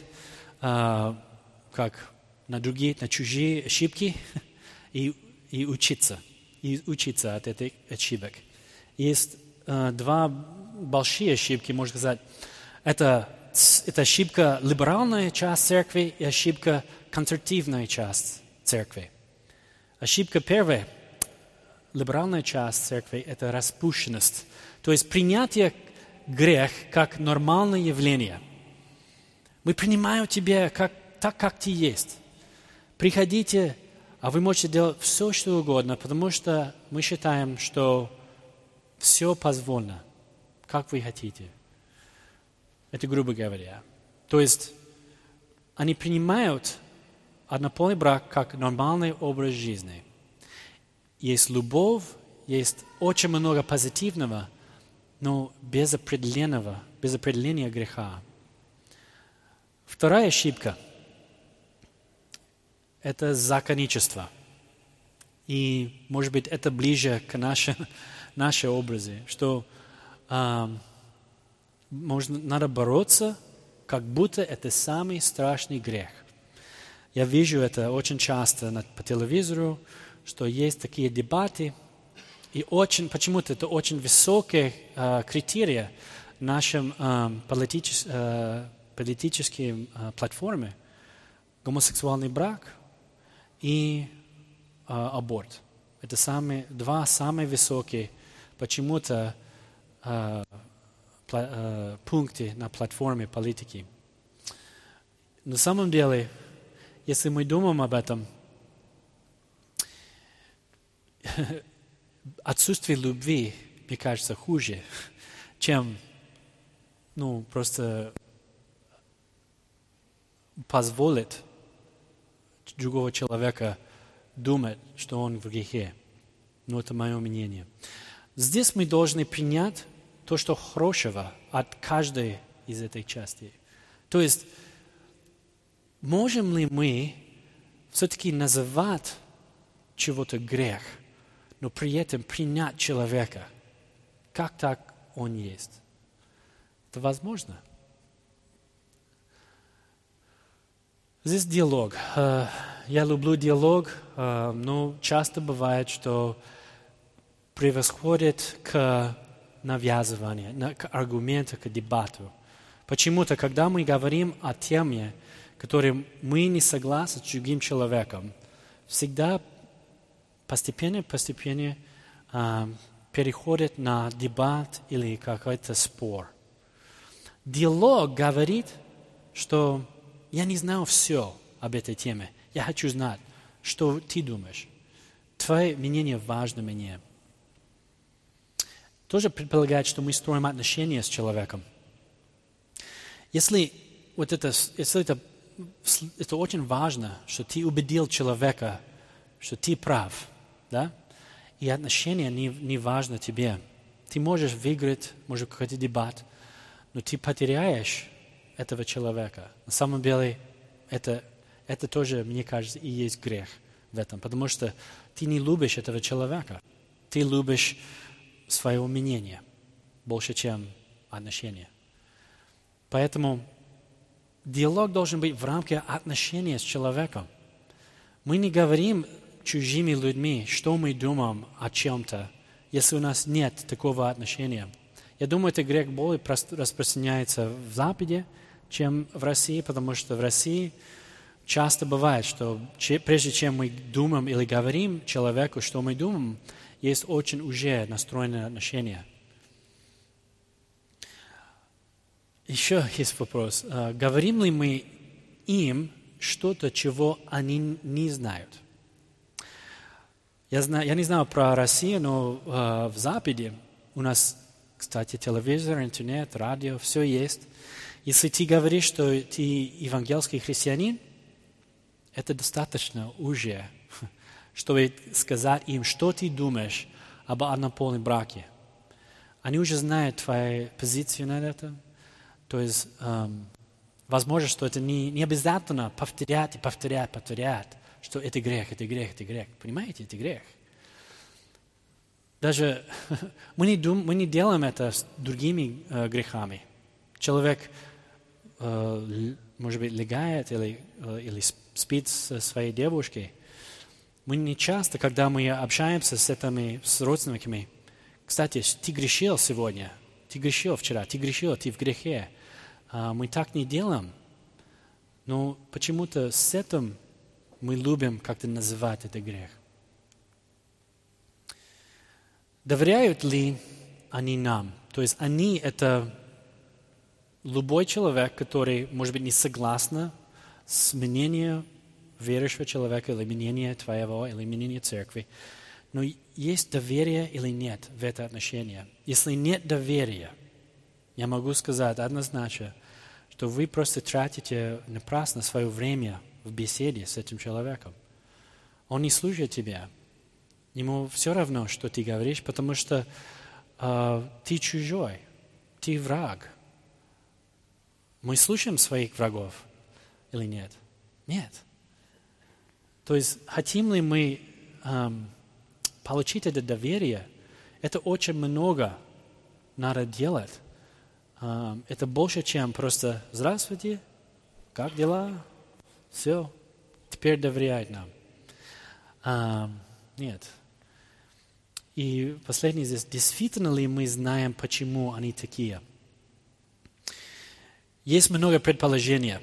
как на другие, на чужие ошибки и учиться от этих ошибок. Есть два большие ошибки, можно сказать. Это ошибка либеральная часть церкви и ошибка консервативная часть церкви. Ошибка первая, либеральная часть церкви, это распущенность. То есть принятие грех как нормальное явление. Мы принимаем тебя так, как ты есть. Приходите, а вы можете делать все, что угодно, потому что мы считаем, что все позволено, как вы хотите. Это грубо говоря. То есть они принимают однополый брак как нормальный образ жизни. Есть любовь, есть очень много позитивного, но без определения греха. Вторая ошибка – это законничество. И, может быть, это ближе к нашей образе, что надо бороться, как будто это самый страшный грех. Я вижу это очень часто по телевизору, что есть такие дебаты, и почему-то это очень высокие критерии в нашем политической платформе. Гомосексуальный брак и аборт. Это два самые высокие почему-то пункты на платформе политики. На самом деле, если мы думаем об этом, отсутствие любви, мне кажется, хуже, чем просто позволить другого человека думать, что он в грехе. Это мое мнение. Здесь мы должны принять то, что хорошего от каждой из этой части. То есть, можем ли мы все-таки называть чего-то грех, но при этом принять человека, как так он есть? Это возможно? Здесь диалог. Я люблю диалог, но часто бывает, что превосходит к навязыванию, к аргументу, к дебату. Почему-то, когда мы говорим о теме, которой мы не согласны с другим человеком, всегда постепенно переходит на дебат или какой-то спор. Диалог говорит, что я не знаю все об этой теме. Я хочу знать, что ты думаешь. Твое мнение важно мне. Тоже предполагает, что мы строим отношения с человеком. Если это очень важно, что ты убедил человека, что ты прав, да? И отношения не важно тебе. Ты можешь выиграть, может, какой-то дебат, но ты потеряешь этого человека. На самом деле, это тоже, мне кажется, и есть грех в этом, потому что ты не любишь этого человека. Ты любишь свое мнение больше, чем отношения. Поэтому диалог должен быть в рамках отношения с человеком. Мы не говорим чужими людьми, что мы думаем о чем-то, если у нас нет такого отношения. Я думаю, этот грех более распространяется в Западе, чем в России, потому что в России часто бывает, что прежде чем мы думаем или говорим человеку, что мы думаем, есть очень уже настроенные отношения. Еще есть вопрос. Говорим ли мы им что-то, чего они не знают? Я не знаю про Россию, но в Западе у нас, кстати, телевизор, интернет, радио, все есть. Если ты говоришь, что ты евангельский христианин, это достаточно уже, чтобы сказать им, что ты думаешь об однополом браке. Они уже знают твою позицию на это. То есть Возможно, что это не обязательно повторять, что это грех. Понимаете, это грех. Даже мы не делаем это с другими грехами. Человек, может быть, легает или спит со своей девушкой. Мы не часто, когда мы общаемся с родственниками, кстати, ты грешил сегодня, ты грешил вчера, ты в грехе. Мы так не делаем. Но почему-то с этим мы любим как-то называть это грех. Доверяют ли они нам? То есть они — это любой человек, который, может быть, не согласен с мнением верующего человека или мнением твоего, или мнением церкви. Но есть доверие или нет в это отношение? Если нет доверия, я могу сказать однозначно, что вы просто тратите напрасно свое время в беседе с этим человеком. Он не слушает тебя. Ему все равно, что ты говоришь, потому что ты чужой, ты враг. Мы слушаем своих врагов или нет? Нет. То есть хотим ли мы получить это доверие? Это очень много надо делать. Это больше, чем просто «Здравствуйте, как дела?» Все, теперь доверяет нам. Нет. И последнее здесь. Действительно ли мы знаем, почему они такие? Есть много предположений.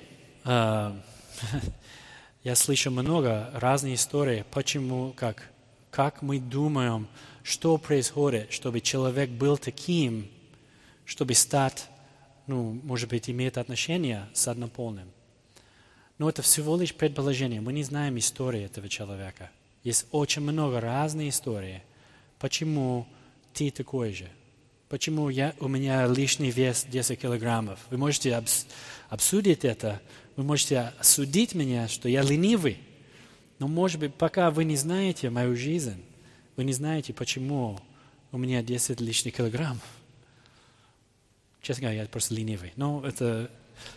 Я слышу много разных историй, почему, как мы думаем, что происходит, чтобы человек был таким, чтобы стать, может быть, иметь отношения с однополым. Но это всего лишь предположение. Мы не знаем истории этого человека. Есть очень много разных историй. Почему ты такой же? Почему у меня лишний вес 10 килограммов? Вы можете обсудить это. Вы можете осудить меня, что я ленивый. Но, может быть, пока вы не знаете мою жизнь, вы не знаете, почему у меня 10 лишних килограммов. Честно говоря, я просто ленивый. Но это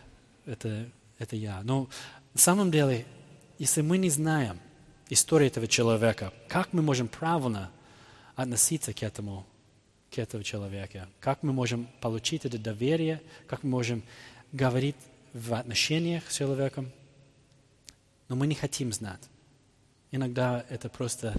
я. Но на самом деле, если мы не знаем историю этого человека, как мы можем правильно относиться к этому человеку? Как мы можем получить это доверие? Как мы можем говорить в отношениях с человеком? Но мы не хотим знать. Иногда это просто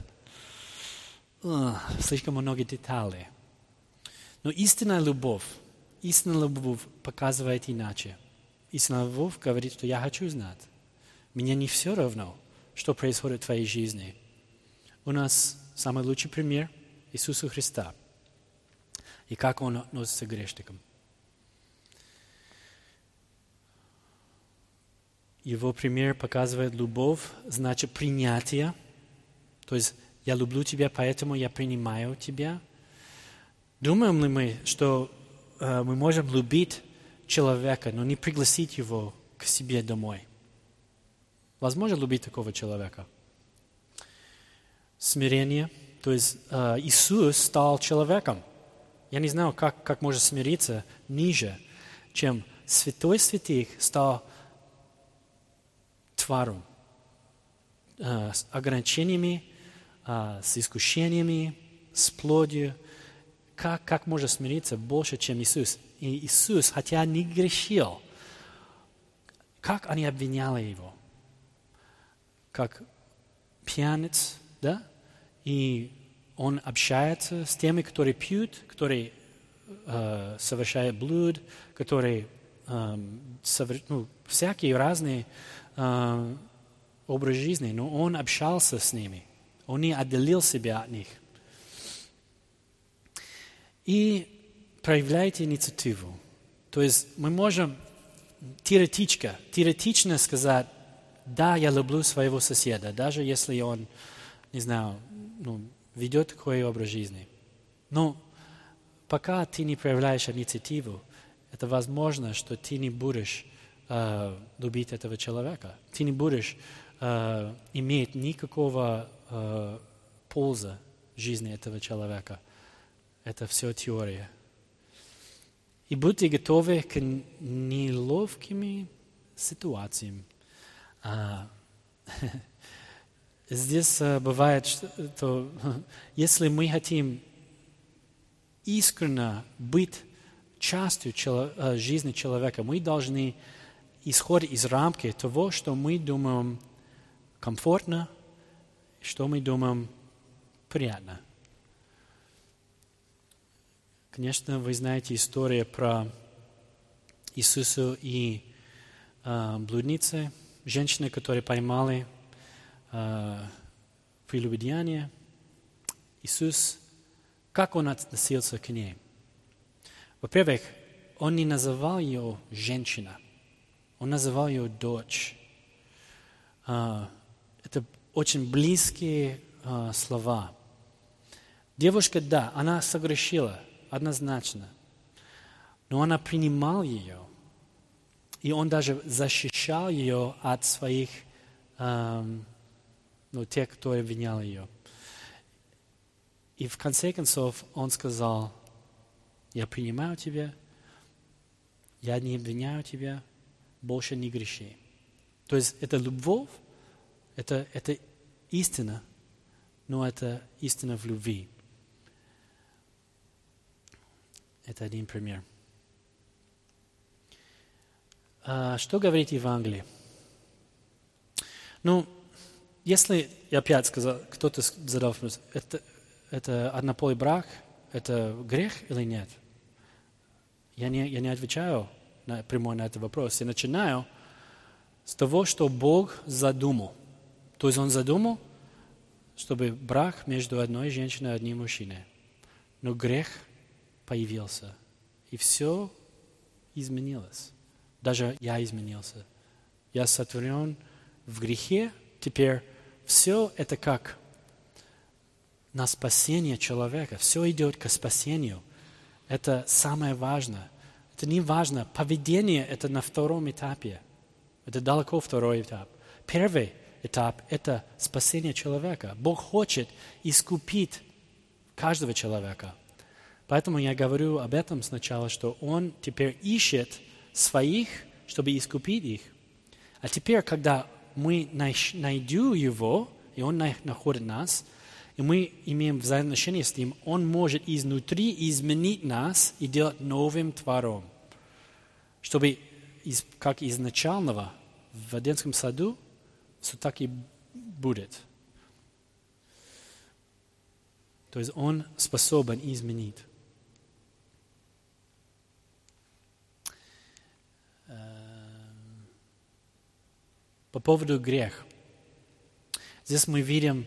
слишком много деталей. Но истинная любовь показывает иначе. Истинная любовь говорит, что я хочу знать. Мне не все равно, что происходит в твоей жизни. У нас самый лучший пример – Иисуса Христа. И как Он относится к грешникам. Его пример показывает любовь, значит принятие. То есть я люблю тебя, поэтому я принимаю тебя. Думаем ли мы, что мы можем любить человека, но не пригласить его к себе домой? Возможно любить такого человека? Смирение. То есть Иисус стал человеком. Я не знаю, как можно смириться ниже, чем святой святых стал тваром, с ограничениями, с искушениями, с плотью. Как можно смириться больше, чем Иисус? И Иисус, хотя не грешил, как они обвиняли Его? Как пьяниц, да? И Он общается с теми, которые пьют, которые совершают блуд, которые всякие разные образы жизни, но Он общался с ними. Он не отделил себя от них. И проявляйте инициативу. То есть мы можем теоретично сказать, да, я люблю своего соседа, даже если он, не знаю, ведет такой образ жизни. Но пока ты не проявляешь инициативу, это возможно, что ты не будешь любить этого человека. Ты не будешь иметь никакого пользы в жизни этого человека. Это все теория. И будьте готовы к неловкими ситуациям. Здесь бывает, что если мы хотим искренне быть частью жизни человека, мы должны исходить из рамки того, что мы думаем комфортно, что мы думаем приятно. Конечно, вы знаете историю про Иисуса и блудницы, женщины, которые поймали прелюбодеяние. Иисус, как Он относился к ней? Во-первых, Он не называл ее женщина, Он называл ее дочь. Это очень близкие слова. Девушка, да, она согрешила, однозначно, но она принимала ее, и Он даже защищал ее от своих, тех, кто обвинял ее. И в конце концов Он сказал: я принимаю тебя, я не обвиняю тебя, больше не греши. То есть это любовь, это истина, но это истина в любви. Это один пример. Что говорит Евангелие? Если, я опять сказал, кто-то задал вопрос, это однополый брак, это грех или нет? Я не отвечаю прямо на этот вопрос. Я начинаю с того, что Бог задумал. То есть Он задумал, чтобы брак между одной женщиной и одним мужчиной. Но грех появился, и все изменилось. Даже я изменился. Я сотворен в грехе. Теперь все это как на спасение человека. Все идет к спасению. Это самое важное. Это не важно. Поведение – это на втором этапе. Это далеко второй этап. Первый этап – это спасение человека. Бог хочет искупить каждого человека. Поэтому я говорю об этом сначала, что Он теперь ищет своих, чтобы искупить их. А теперь, когда мы найдем Его, и Он находит нас, и мы имеем взаимоотношения с Ним, Он может изнутри изменить нас и делать новым твором. Чтобы, как изначального в Эдемском саду, все так и будет. То есть Он способен изменить. По поводу греха. Здесь мы видим,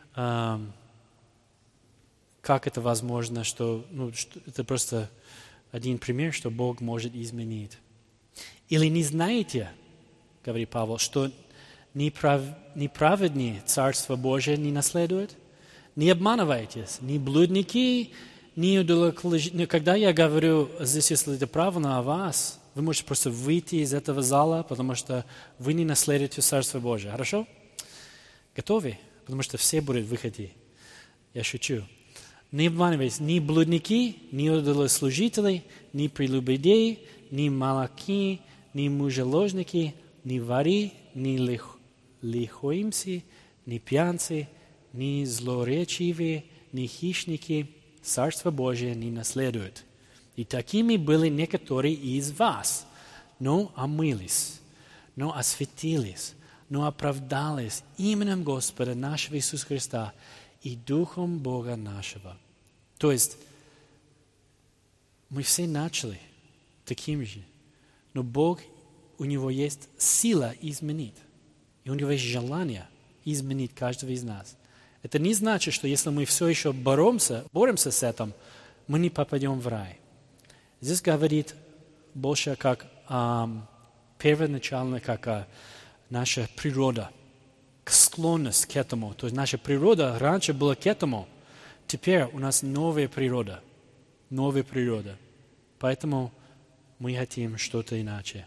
как это возможно, что это просто один пример, что Бог может изменить. Или не знаете, говорит Павел, что неправедные Царство Божие не наследуют? Не обманывайтесь, ни блудники, ни идолоклонники. Когда я говорю здесь, если это правильно о вас, вы можете просто выйти из этого зала, потому что вы не наследуете Царство Божие. Хорошо? Готовы? Потому что все будут выходить. Я шучу. Не обманывайтесь, ни блудники, ни идолослужители, ни прелюбодеи, ни молоки, ни мужеложники, ни воры, ни лихоимцы, ни пьянцы, ни злоречивые, ни хищники Царство Божие не наследуют. И такими были некоторые из вас, но омылись, но осветились, но оправдались именем Господа нашего Иисуса Христа и Духом Бога нашего. То есть мы все начали таким же, но Бог, у Него есть сила изменить, и у Него есть желание изменить каждого из нас. Это не значит, что если мы все еще боремся с этим, мы не попадем в рай. Здесь говорит больше как первоначально, как наша природа, склонность к этому. То есть наша природа раньше была к этому, теперь у нас новая природа. Поэтому мы хотим что-то иначе.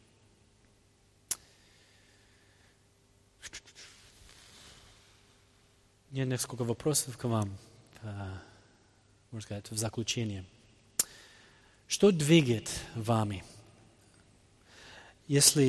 Нет несколько вопросов к вам, можно сказать, в заключение. Что двигает вами? Если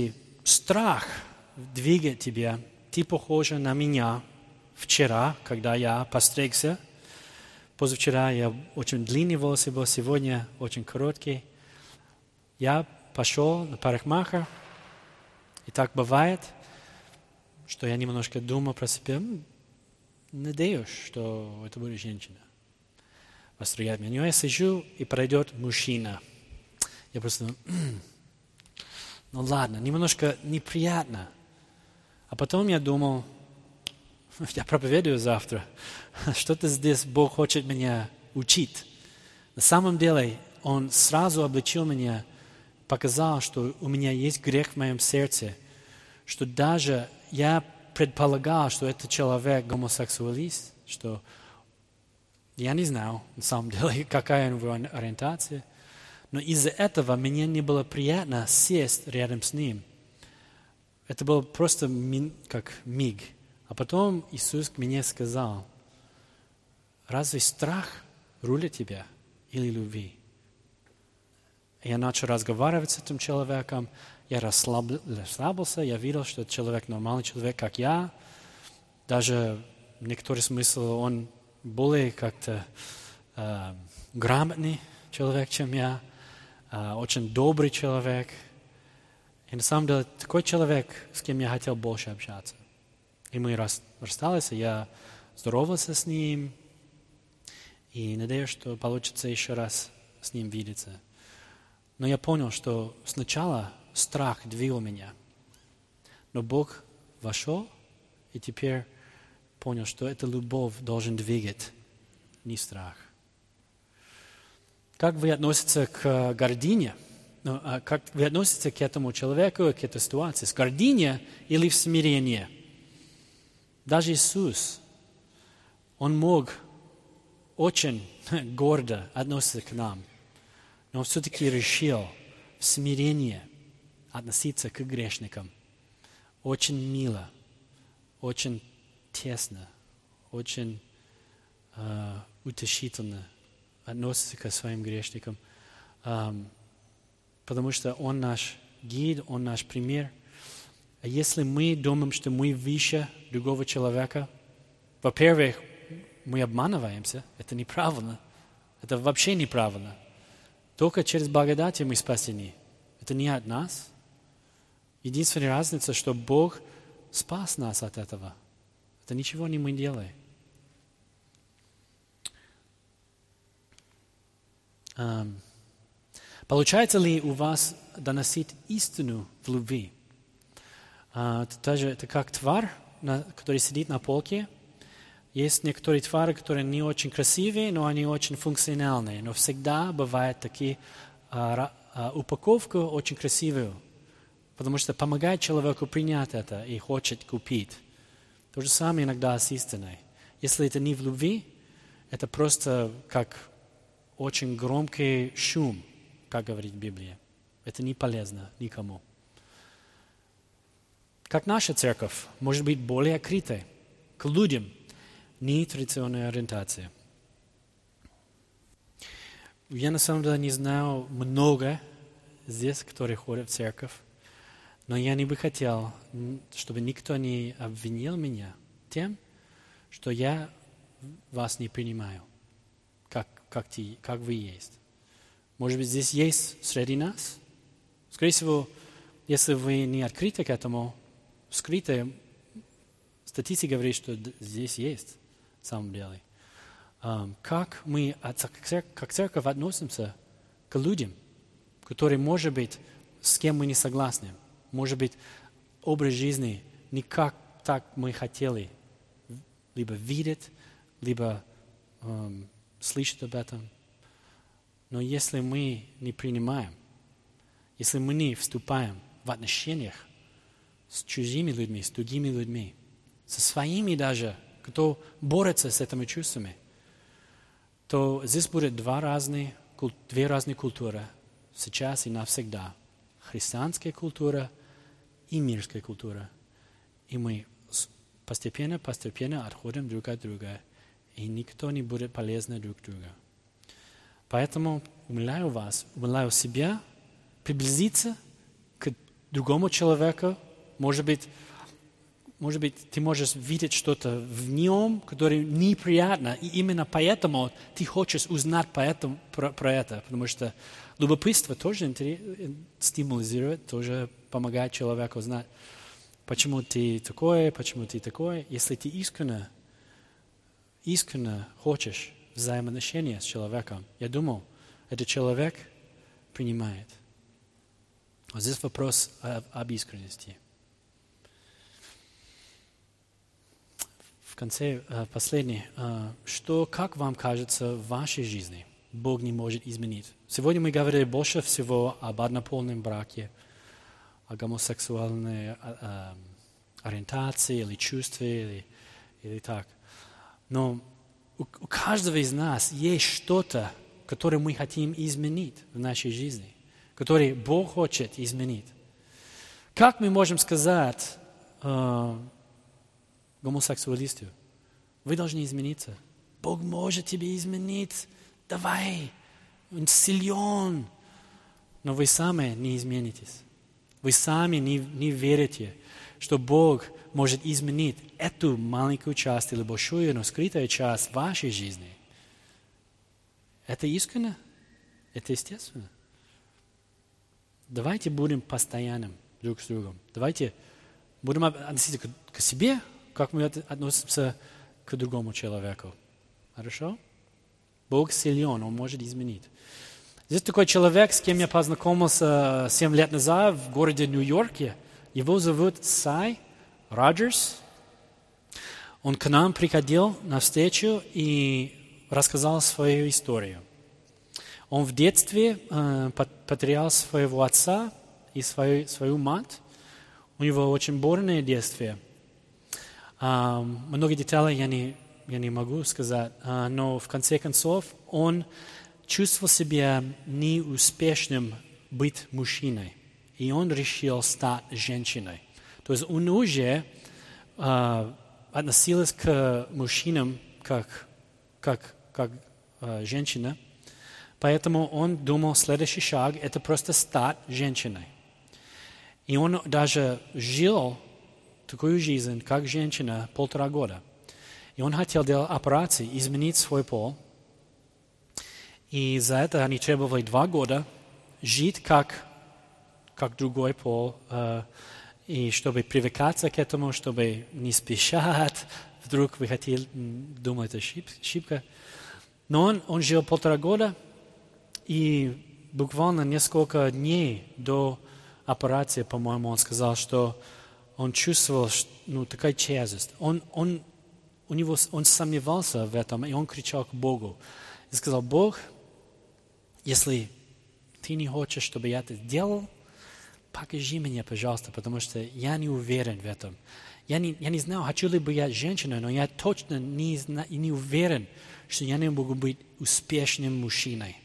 страх двигает тебя. Ты похожа на меня вчера, когда я постригся. Позавчера я очень длинные волосы был, сегодня очень короткий. Я пошел на парикмахер, и так бывает, что я немножко думаю про себя, надеюсь, что это будет женщина. Постригать меня. Но я сижу, и пройдет мужчина. Я просто думаю, ну ладно, немножко неприятно. А потом я думал, я проповедую завтра, что-то здесь Бог хочет меня учить. На самом деле, Он сразу обличил меня, показал, что у меня есть грех в моем сердце, что даже я предполагал, что этот человек гомосексуалист, что я не знал, на самом деле, какая у него ориентация, но из-за этого мне не было приятно сесть рядом с ним. Это было просто как миг. А потом Иисус мне сказал, разве страх рулит тебя или любви? Я начал разговаривать с этим человеком, я расслабился, я видел, что это человек нормальный человек, как я. Даже в некотором смысле он более как-то грамотный человек, чем я, очень добрый человек. И на самом деле такой человек, с кем я хотел больше общаться. И мы расстались, и я здоровался с ним, и надеюсь, что получится еще раз с ним видеться. Но я понял, что сначала страх двигал меня, но Бог вошел, и теперь понял, что эта любовь должен двигать, не страх. Как вы относитесь к гордыне? Как вы относитесь к этому человеку, к этой ситуации? С гордыней или в смирении? Даже Иисус, Он мог очень гордо относиться к нам, но Он все-таки решил в смирении относиться к грешникам. Очень мило, очень тесно, очень утешительно относится к своим грешникам, потому что Он наш гид, Он наш пример. А если мы думаем, что мы выше другого человека, во-первых, мы обманываемся, это неправильно, это вообще неправильно. Только через благодать мы спасены. Это не от нас. Единственная разница, что Бог спас нас от этого. Это ничего не мы делаем. Получается ли у вас доносить истину в любви? Это как тварь, который сидит на полке. Есть некоторые твари, которые не очень красивые, но они очень функциональные. Но всегда бывает такие упаковка очень красивую, потому что помогает человеку принять это и хочет купить. То же самое иногда с истиной. Если это не в любви, это просто как очень громкий шум, как говорит Библия. Это не полезно никому. Как наша церковь может быть более открытой к людям нетрадиционной ориентации. Я на самом деле не знаю много здесь, которые ходят в церковь, но я не бы хотел, чтобы никто не обвинил меня тем, что я вас не принимаю, как вы есть. Может быть, здесь есть среди нас? Скорее всего, если вы не открыты к этому, скрытая статистика говорит, что здесь есть, на самом деле. Как мы, как церковь, относимся к людям, которые, может быть, с кем мы не согласны, может быть, образ жизни не как так мы хотели либо видеть, либо слышать об этом. Но если мы не принимаем, если мы не вступаем в отношениях с чужими людьми, с другими людьми, со своими даже, кто борется с этими чувствами, то здесь будет две разные культуры, сейчас и навсегда. Христианская культура и мирская культура. И мы постепенно отходим друг от друга, и никто не будет полезен друг другу. Поэтому умоляю вас, умоляю себя приблизиться к другому человеку, может быть, ты можешь видеть что-то в нем, которое неприятно, и именно поэтому ты хочешь узнать про это, потому что любопытство тоже стимулирует, тоже помогает человеку знать, почему ты такой. Если ты искренне хочешь взаимоотношения с человеком, я думаю, этот человек принимает. Вот здесь вопрос об искренности. В конце, последний. Как вам кажется, в вашей жизни Бог не может изменить? Сегодня мы говорили больше всего об однополном браке, о гомосексуальной ориентации или чувстве, или так. Но у каждого из нас есть что-то, которое мы хотим изменить в нашей жизни, которое Бог хочет изменить. Как мы можем сказать гомосексуалисту: вы должны измениться. Бог может тебя изменить. Давай. Он силен. Но вы сами не изменитесь. Вы сами не верите, что Бог может изменить эту маленькую часть или большую, но скрытую часть вашей жизни. Это искренне? Это естественно? Давайте будем постоянным друг с другом. Давайте будем относиться к себе, как мы относимся к другому человеку. Хорошо? Бог силен, Он может изменить. Здесь такой человек, с кем я познакомился 7 лет назад в городе Нью-Йорке. Его зовут Сай Роджерс. Он к нам приходил на встречу и рассказал свою историю. Он в детстве потерял своего отца и свою мать. У него очень бурное детство. Много деталей я не могу сказать, но в конце концов он чувствовал себя неуспешным быть мужчиной, и он решил стать женщиной. То есть он уже относился к мужчинам как женщина, поэтому он думал, следующий шаг – это просто стать женщиной. И он даже жил такую жизнь, как женщина, 1,5 года. И он хотел делать операции, изменить свой пол. И за это они требовали 2 года жить как другой пол, и чтобы привыкаться к этому, чтобы не спешать, вдруг вы хотели думать, это ошибка. Но он жил 1,5 года, и буквально несколько дней до операции, по-моему, он сказал, что он чувствовал такая тяжесть. Он сомневался в этом, и он кричал к Богу. И сказал: Бог, если ты не хочешь, чтобы я это сделал, покажи мне, пожалуйста, потому что я не уверен в этом. Я не знаю, хочу ли бы я женщиной, но я точно не уверен, что я не могу быть успешным мужчиной.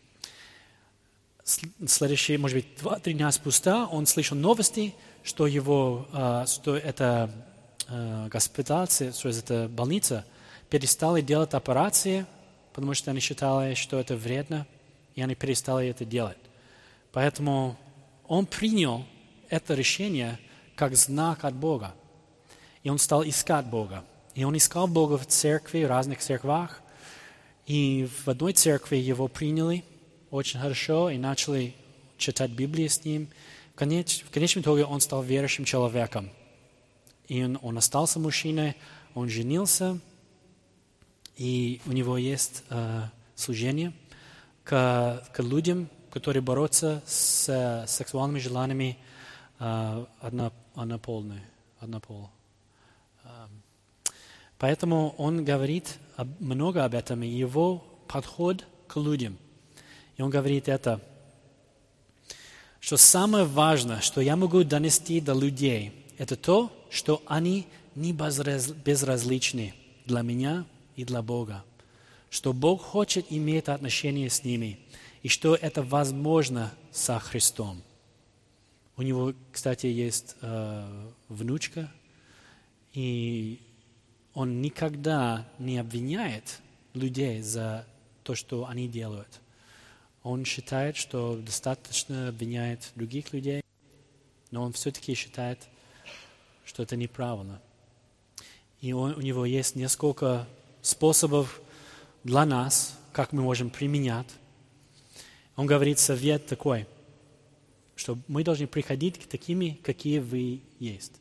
Следующие, может быть, 2-3 дня спустя он слышал новости, что эта госпиталь, что эта больница перестала делать операции, потому что они считали, что это вредно, и они перестали это делать. Поэтому он принял это решение как знак от Бога. И он стал искать Бога. И он искал Бога в церкви, в разных церквах. И в одной церкви его приняли очень хорошо и начали читать Библию с ним. В конечном итоге он стал верующим человеком. И он остался мужчиной, он женился, и у него есть служение к людям, которые борются с сексуальными желаниями однополых. Поэтому он говорит много об этом, и его подход к людям. И он говорит это, что самое важное, что я могу донести до людей, это то, что они не безразличны для меня и для Бога. Что Бог хочет иметь отношения с ними, и что это возможно со Христом. У него, кстати, есть внучка, и он никогда не обвиняет людей за то, что они делают. Он считает, что достаточно обвинять других людей, но он все-таки считает, что это неправильно. И у него есть несколько способов для нас, как мы можем применять. Он говорит совет такой, что мы должны приходить к такими, какие вы есть.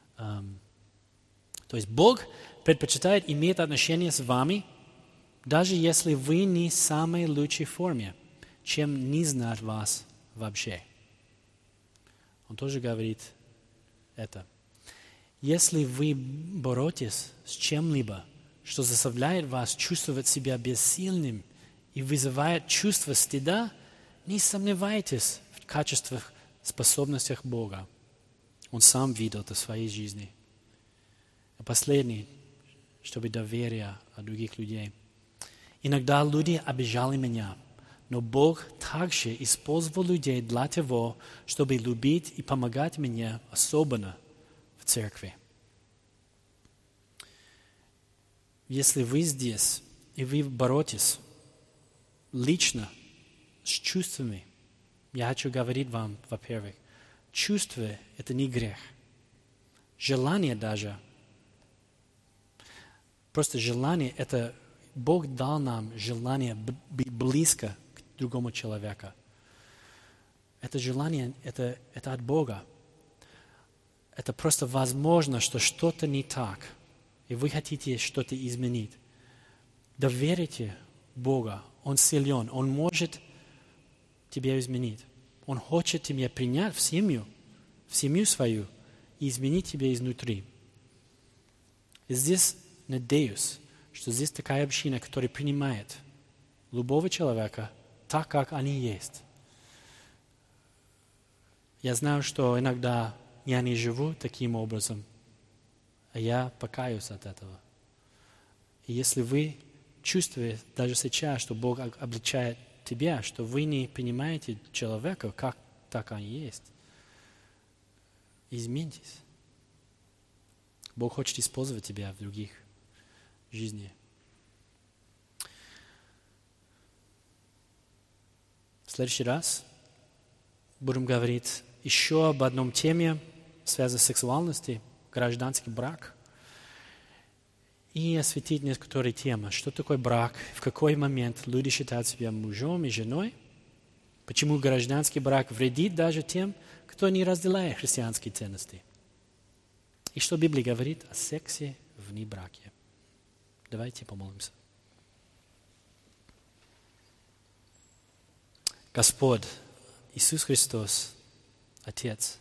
То есть Бог предпочитает иметь отношения с вами, даже если вы не в самой лучшей форме, чем не знать вас вообще. Он тоже говорит это. Если вы боретесь с чем-либо, что заставляет вас чувствовать себя бессильным и вызывает чувство стыда, не сомневайтесь в качествах, способностях Бога. Он сам видел это в своей жизни. И последний, чтобы доверие от других людей. Иногда люди обижали меня, но Бог также использовал людей для того, чтобы любить и помогать мне, особенно в церкви. Если вы здесь, и вы боретесь лично с чувствами, я хочу говорить вам, во-первых, чувства – это не грех. Желание даже, просто желание – это Бог дал нам желание быть близко к другому человеку. Это желание – это от Бога. Это просто возможно, что что-то не так, и вы хотите что-то изменить. Доверите Бога, Он силен, Он может тебя изменить. Он хочет тебя принять в семью свою и изменить тебя изнутри. И здесь надеюсь, что здесь такая община, которая принимает любого человека так, как они есть. Я знаю, что иногда я не живу таким образом, а я покаюсь от этого. И если вы чувствуете даже сейчас, что Бог обличает тебя, что вы не принимаете человека, как так он есть, изменитесь. Бог хочет использовать тебя в других жизнях. В следующий раз будем говорить еще об одном теме, связанной с сексуальностью, гражданский брак. И осветить некоторые темы. Что такое брак? В какой момент люди считают себя мужем и женой? Почему гражданский брак вредит даже тем, кто не разделяет христианские ценности? И что Библия говорит о сексе вне браке? Давайте помолимся. Господь, Иисус Христос, Отец,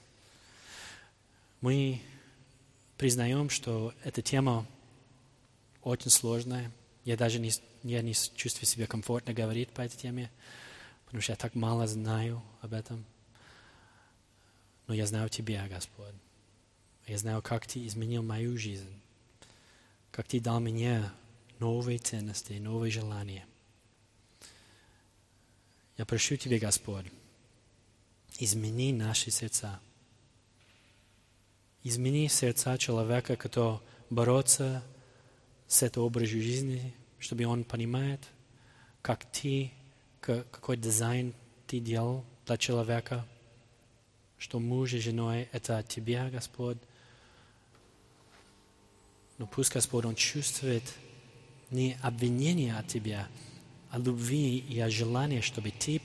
мы признаем, что эта тема очень сложная. Я даже не чувствую себя комфортно говорить по этой теме, потому что я так мало знаю об этом. Но я знаю Тебя, Господь. Я знаю, как Ты изменил мою жизнь, как Ты дал мне новые ценности, новые желания. Я прошу Тебя, Господь, измени наши сердца. Измени сердца человека, который борется с этой образом жизни, чтобы он понимает, как Ты, какой дизайн Ты делал для человека, что муж и женой – это от Тебя, Господь. Но пусть, Господь, он чувствует не обвинение от Тебя, а любви и о желании, чтобы Ты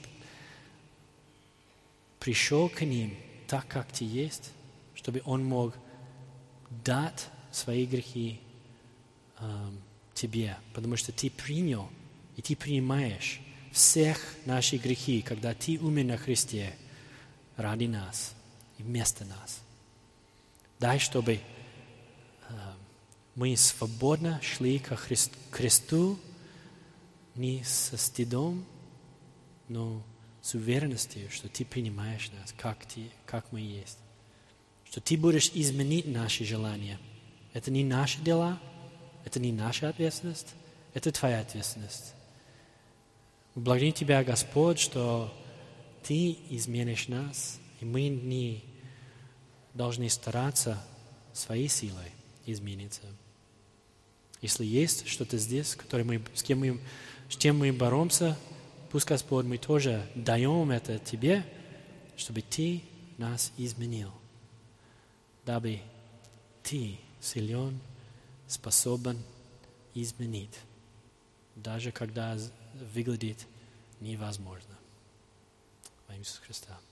пришел к ним так, как Ты есть, чтобы он мог дать свои грехи Тебе, потому что Ты принял и Ты принимаешь всех наши грехи, когда Ты умер на кресте ради нас и вместо нас. Дай, чтобы мы свободно шли к кресту не со стыдом, но с уверенностью, что Ты принимаешь нас, как мы есть. Что Ты будешь изменить наши желания. Это не наши дела, это не наша ответственность, это Твоя ответственность. Мы благодарим Тебя, Господь, что Ты изменишь нас, и мы не должны стараться своей силой измениться. Если есть что-то здесь, с чем мы боремся, пусть, Господь, мы тоже даем это Тебе, чтобы Ты нас изменил. дабы ты силен, способен изменить, даже когда выглядит невозможно. Во имя Иисуса Христа.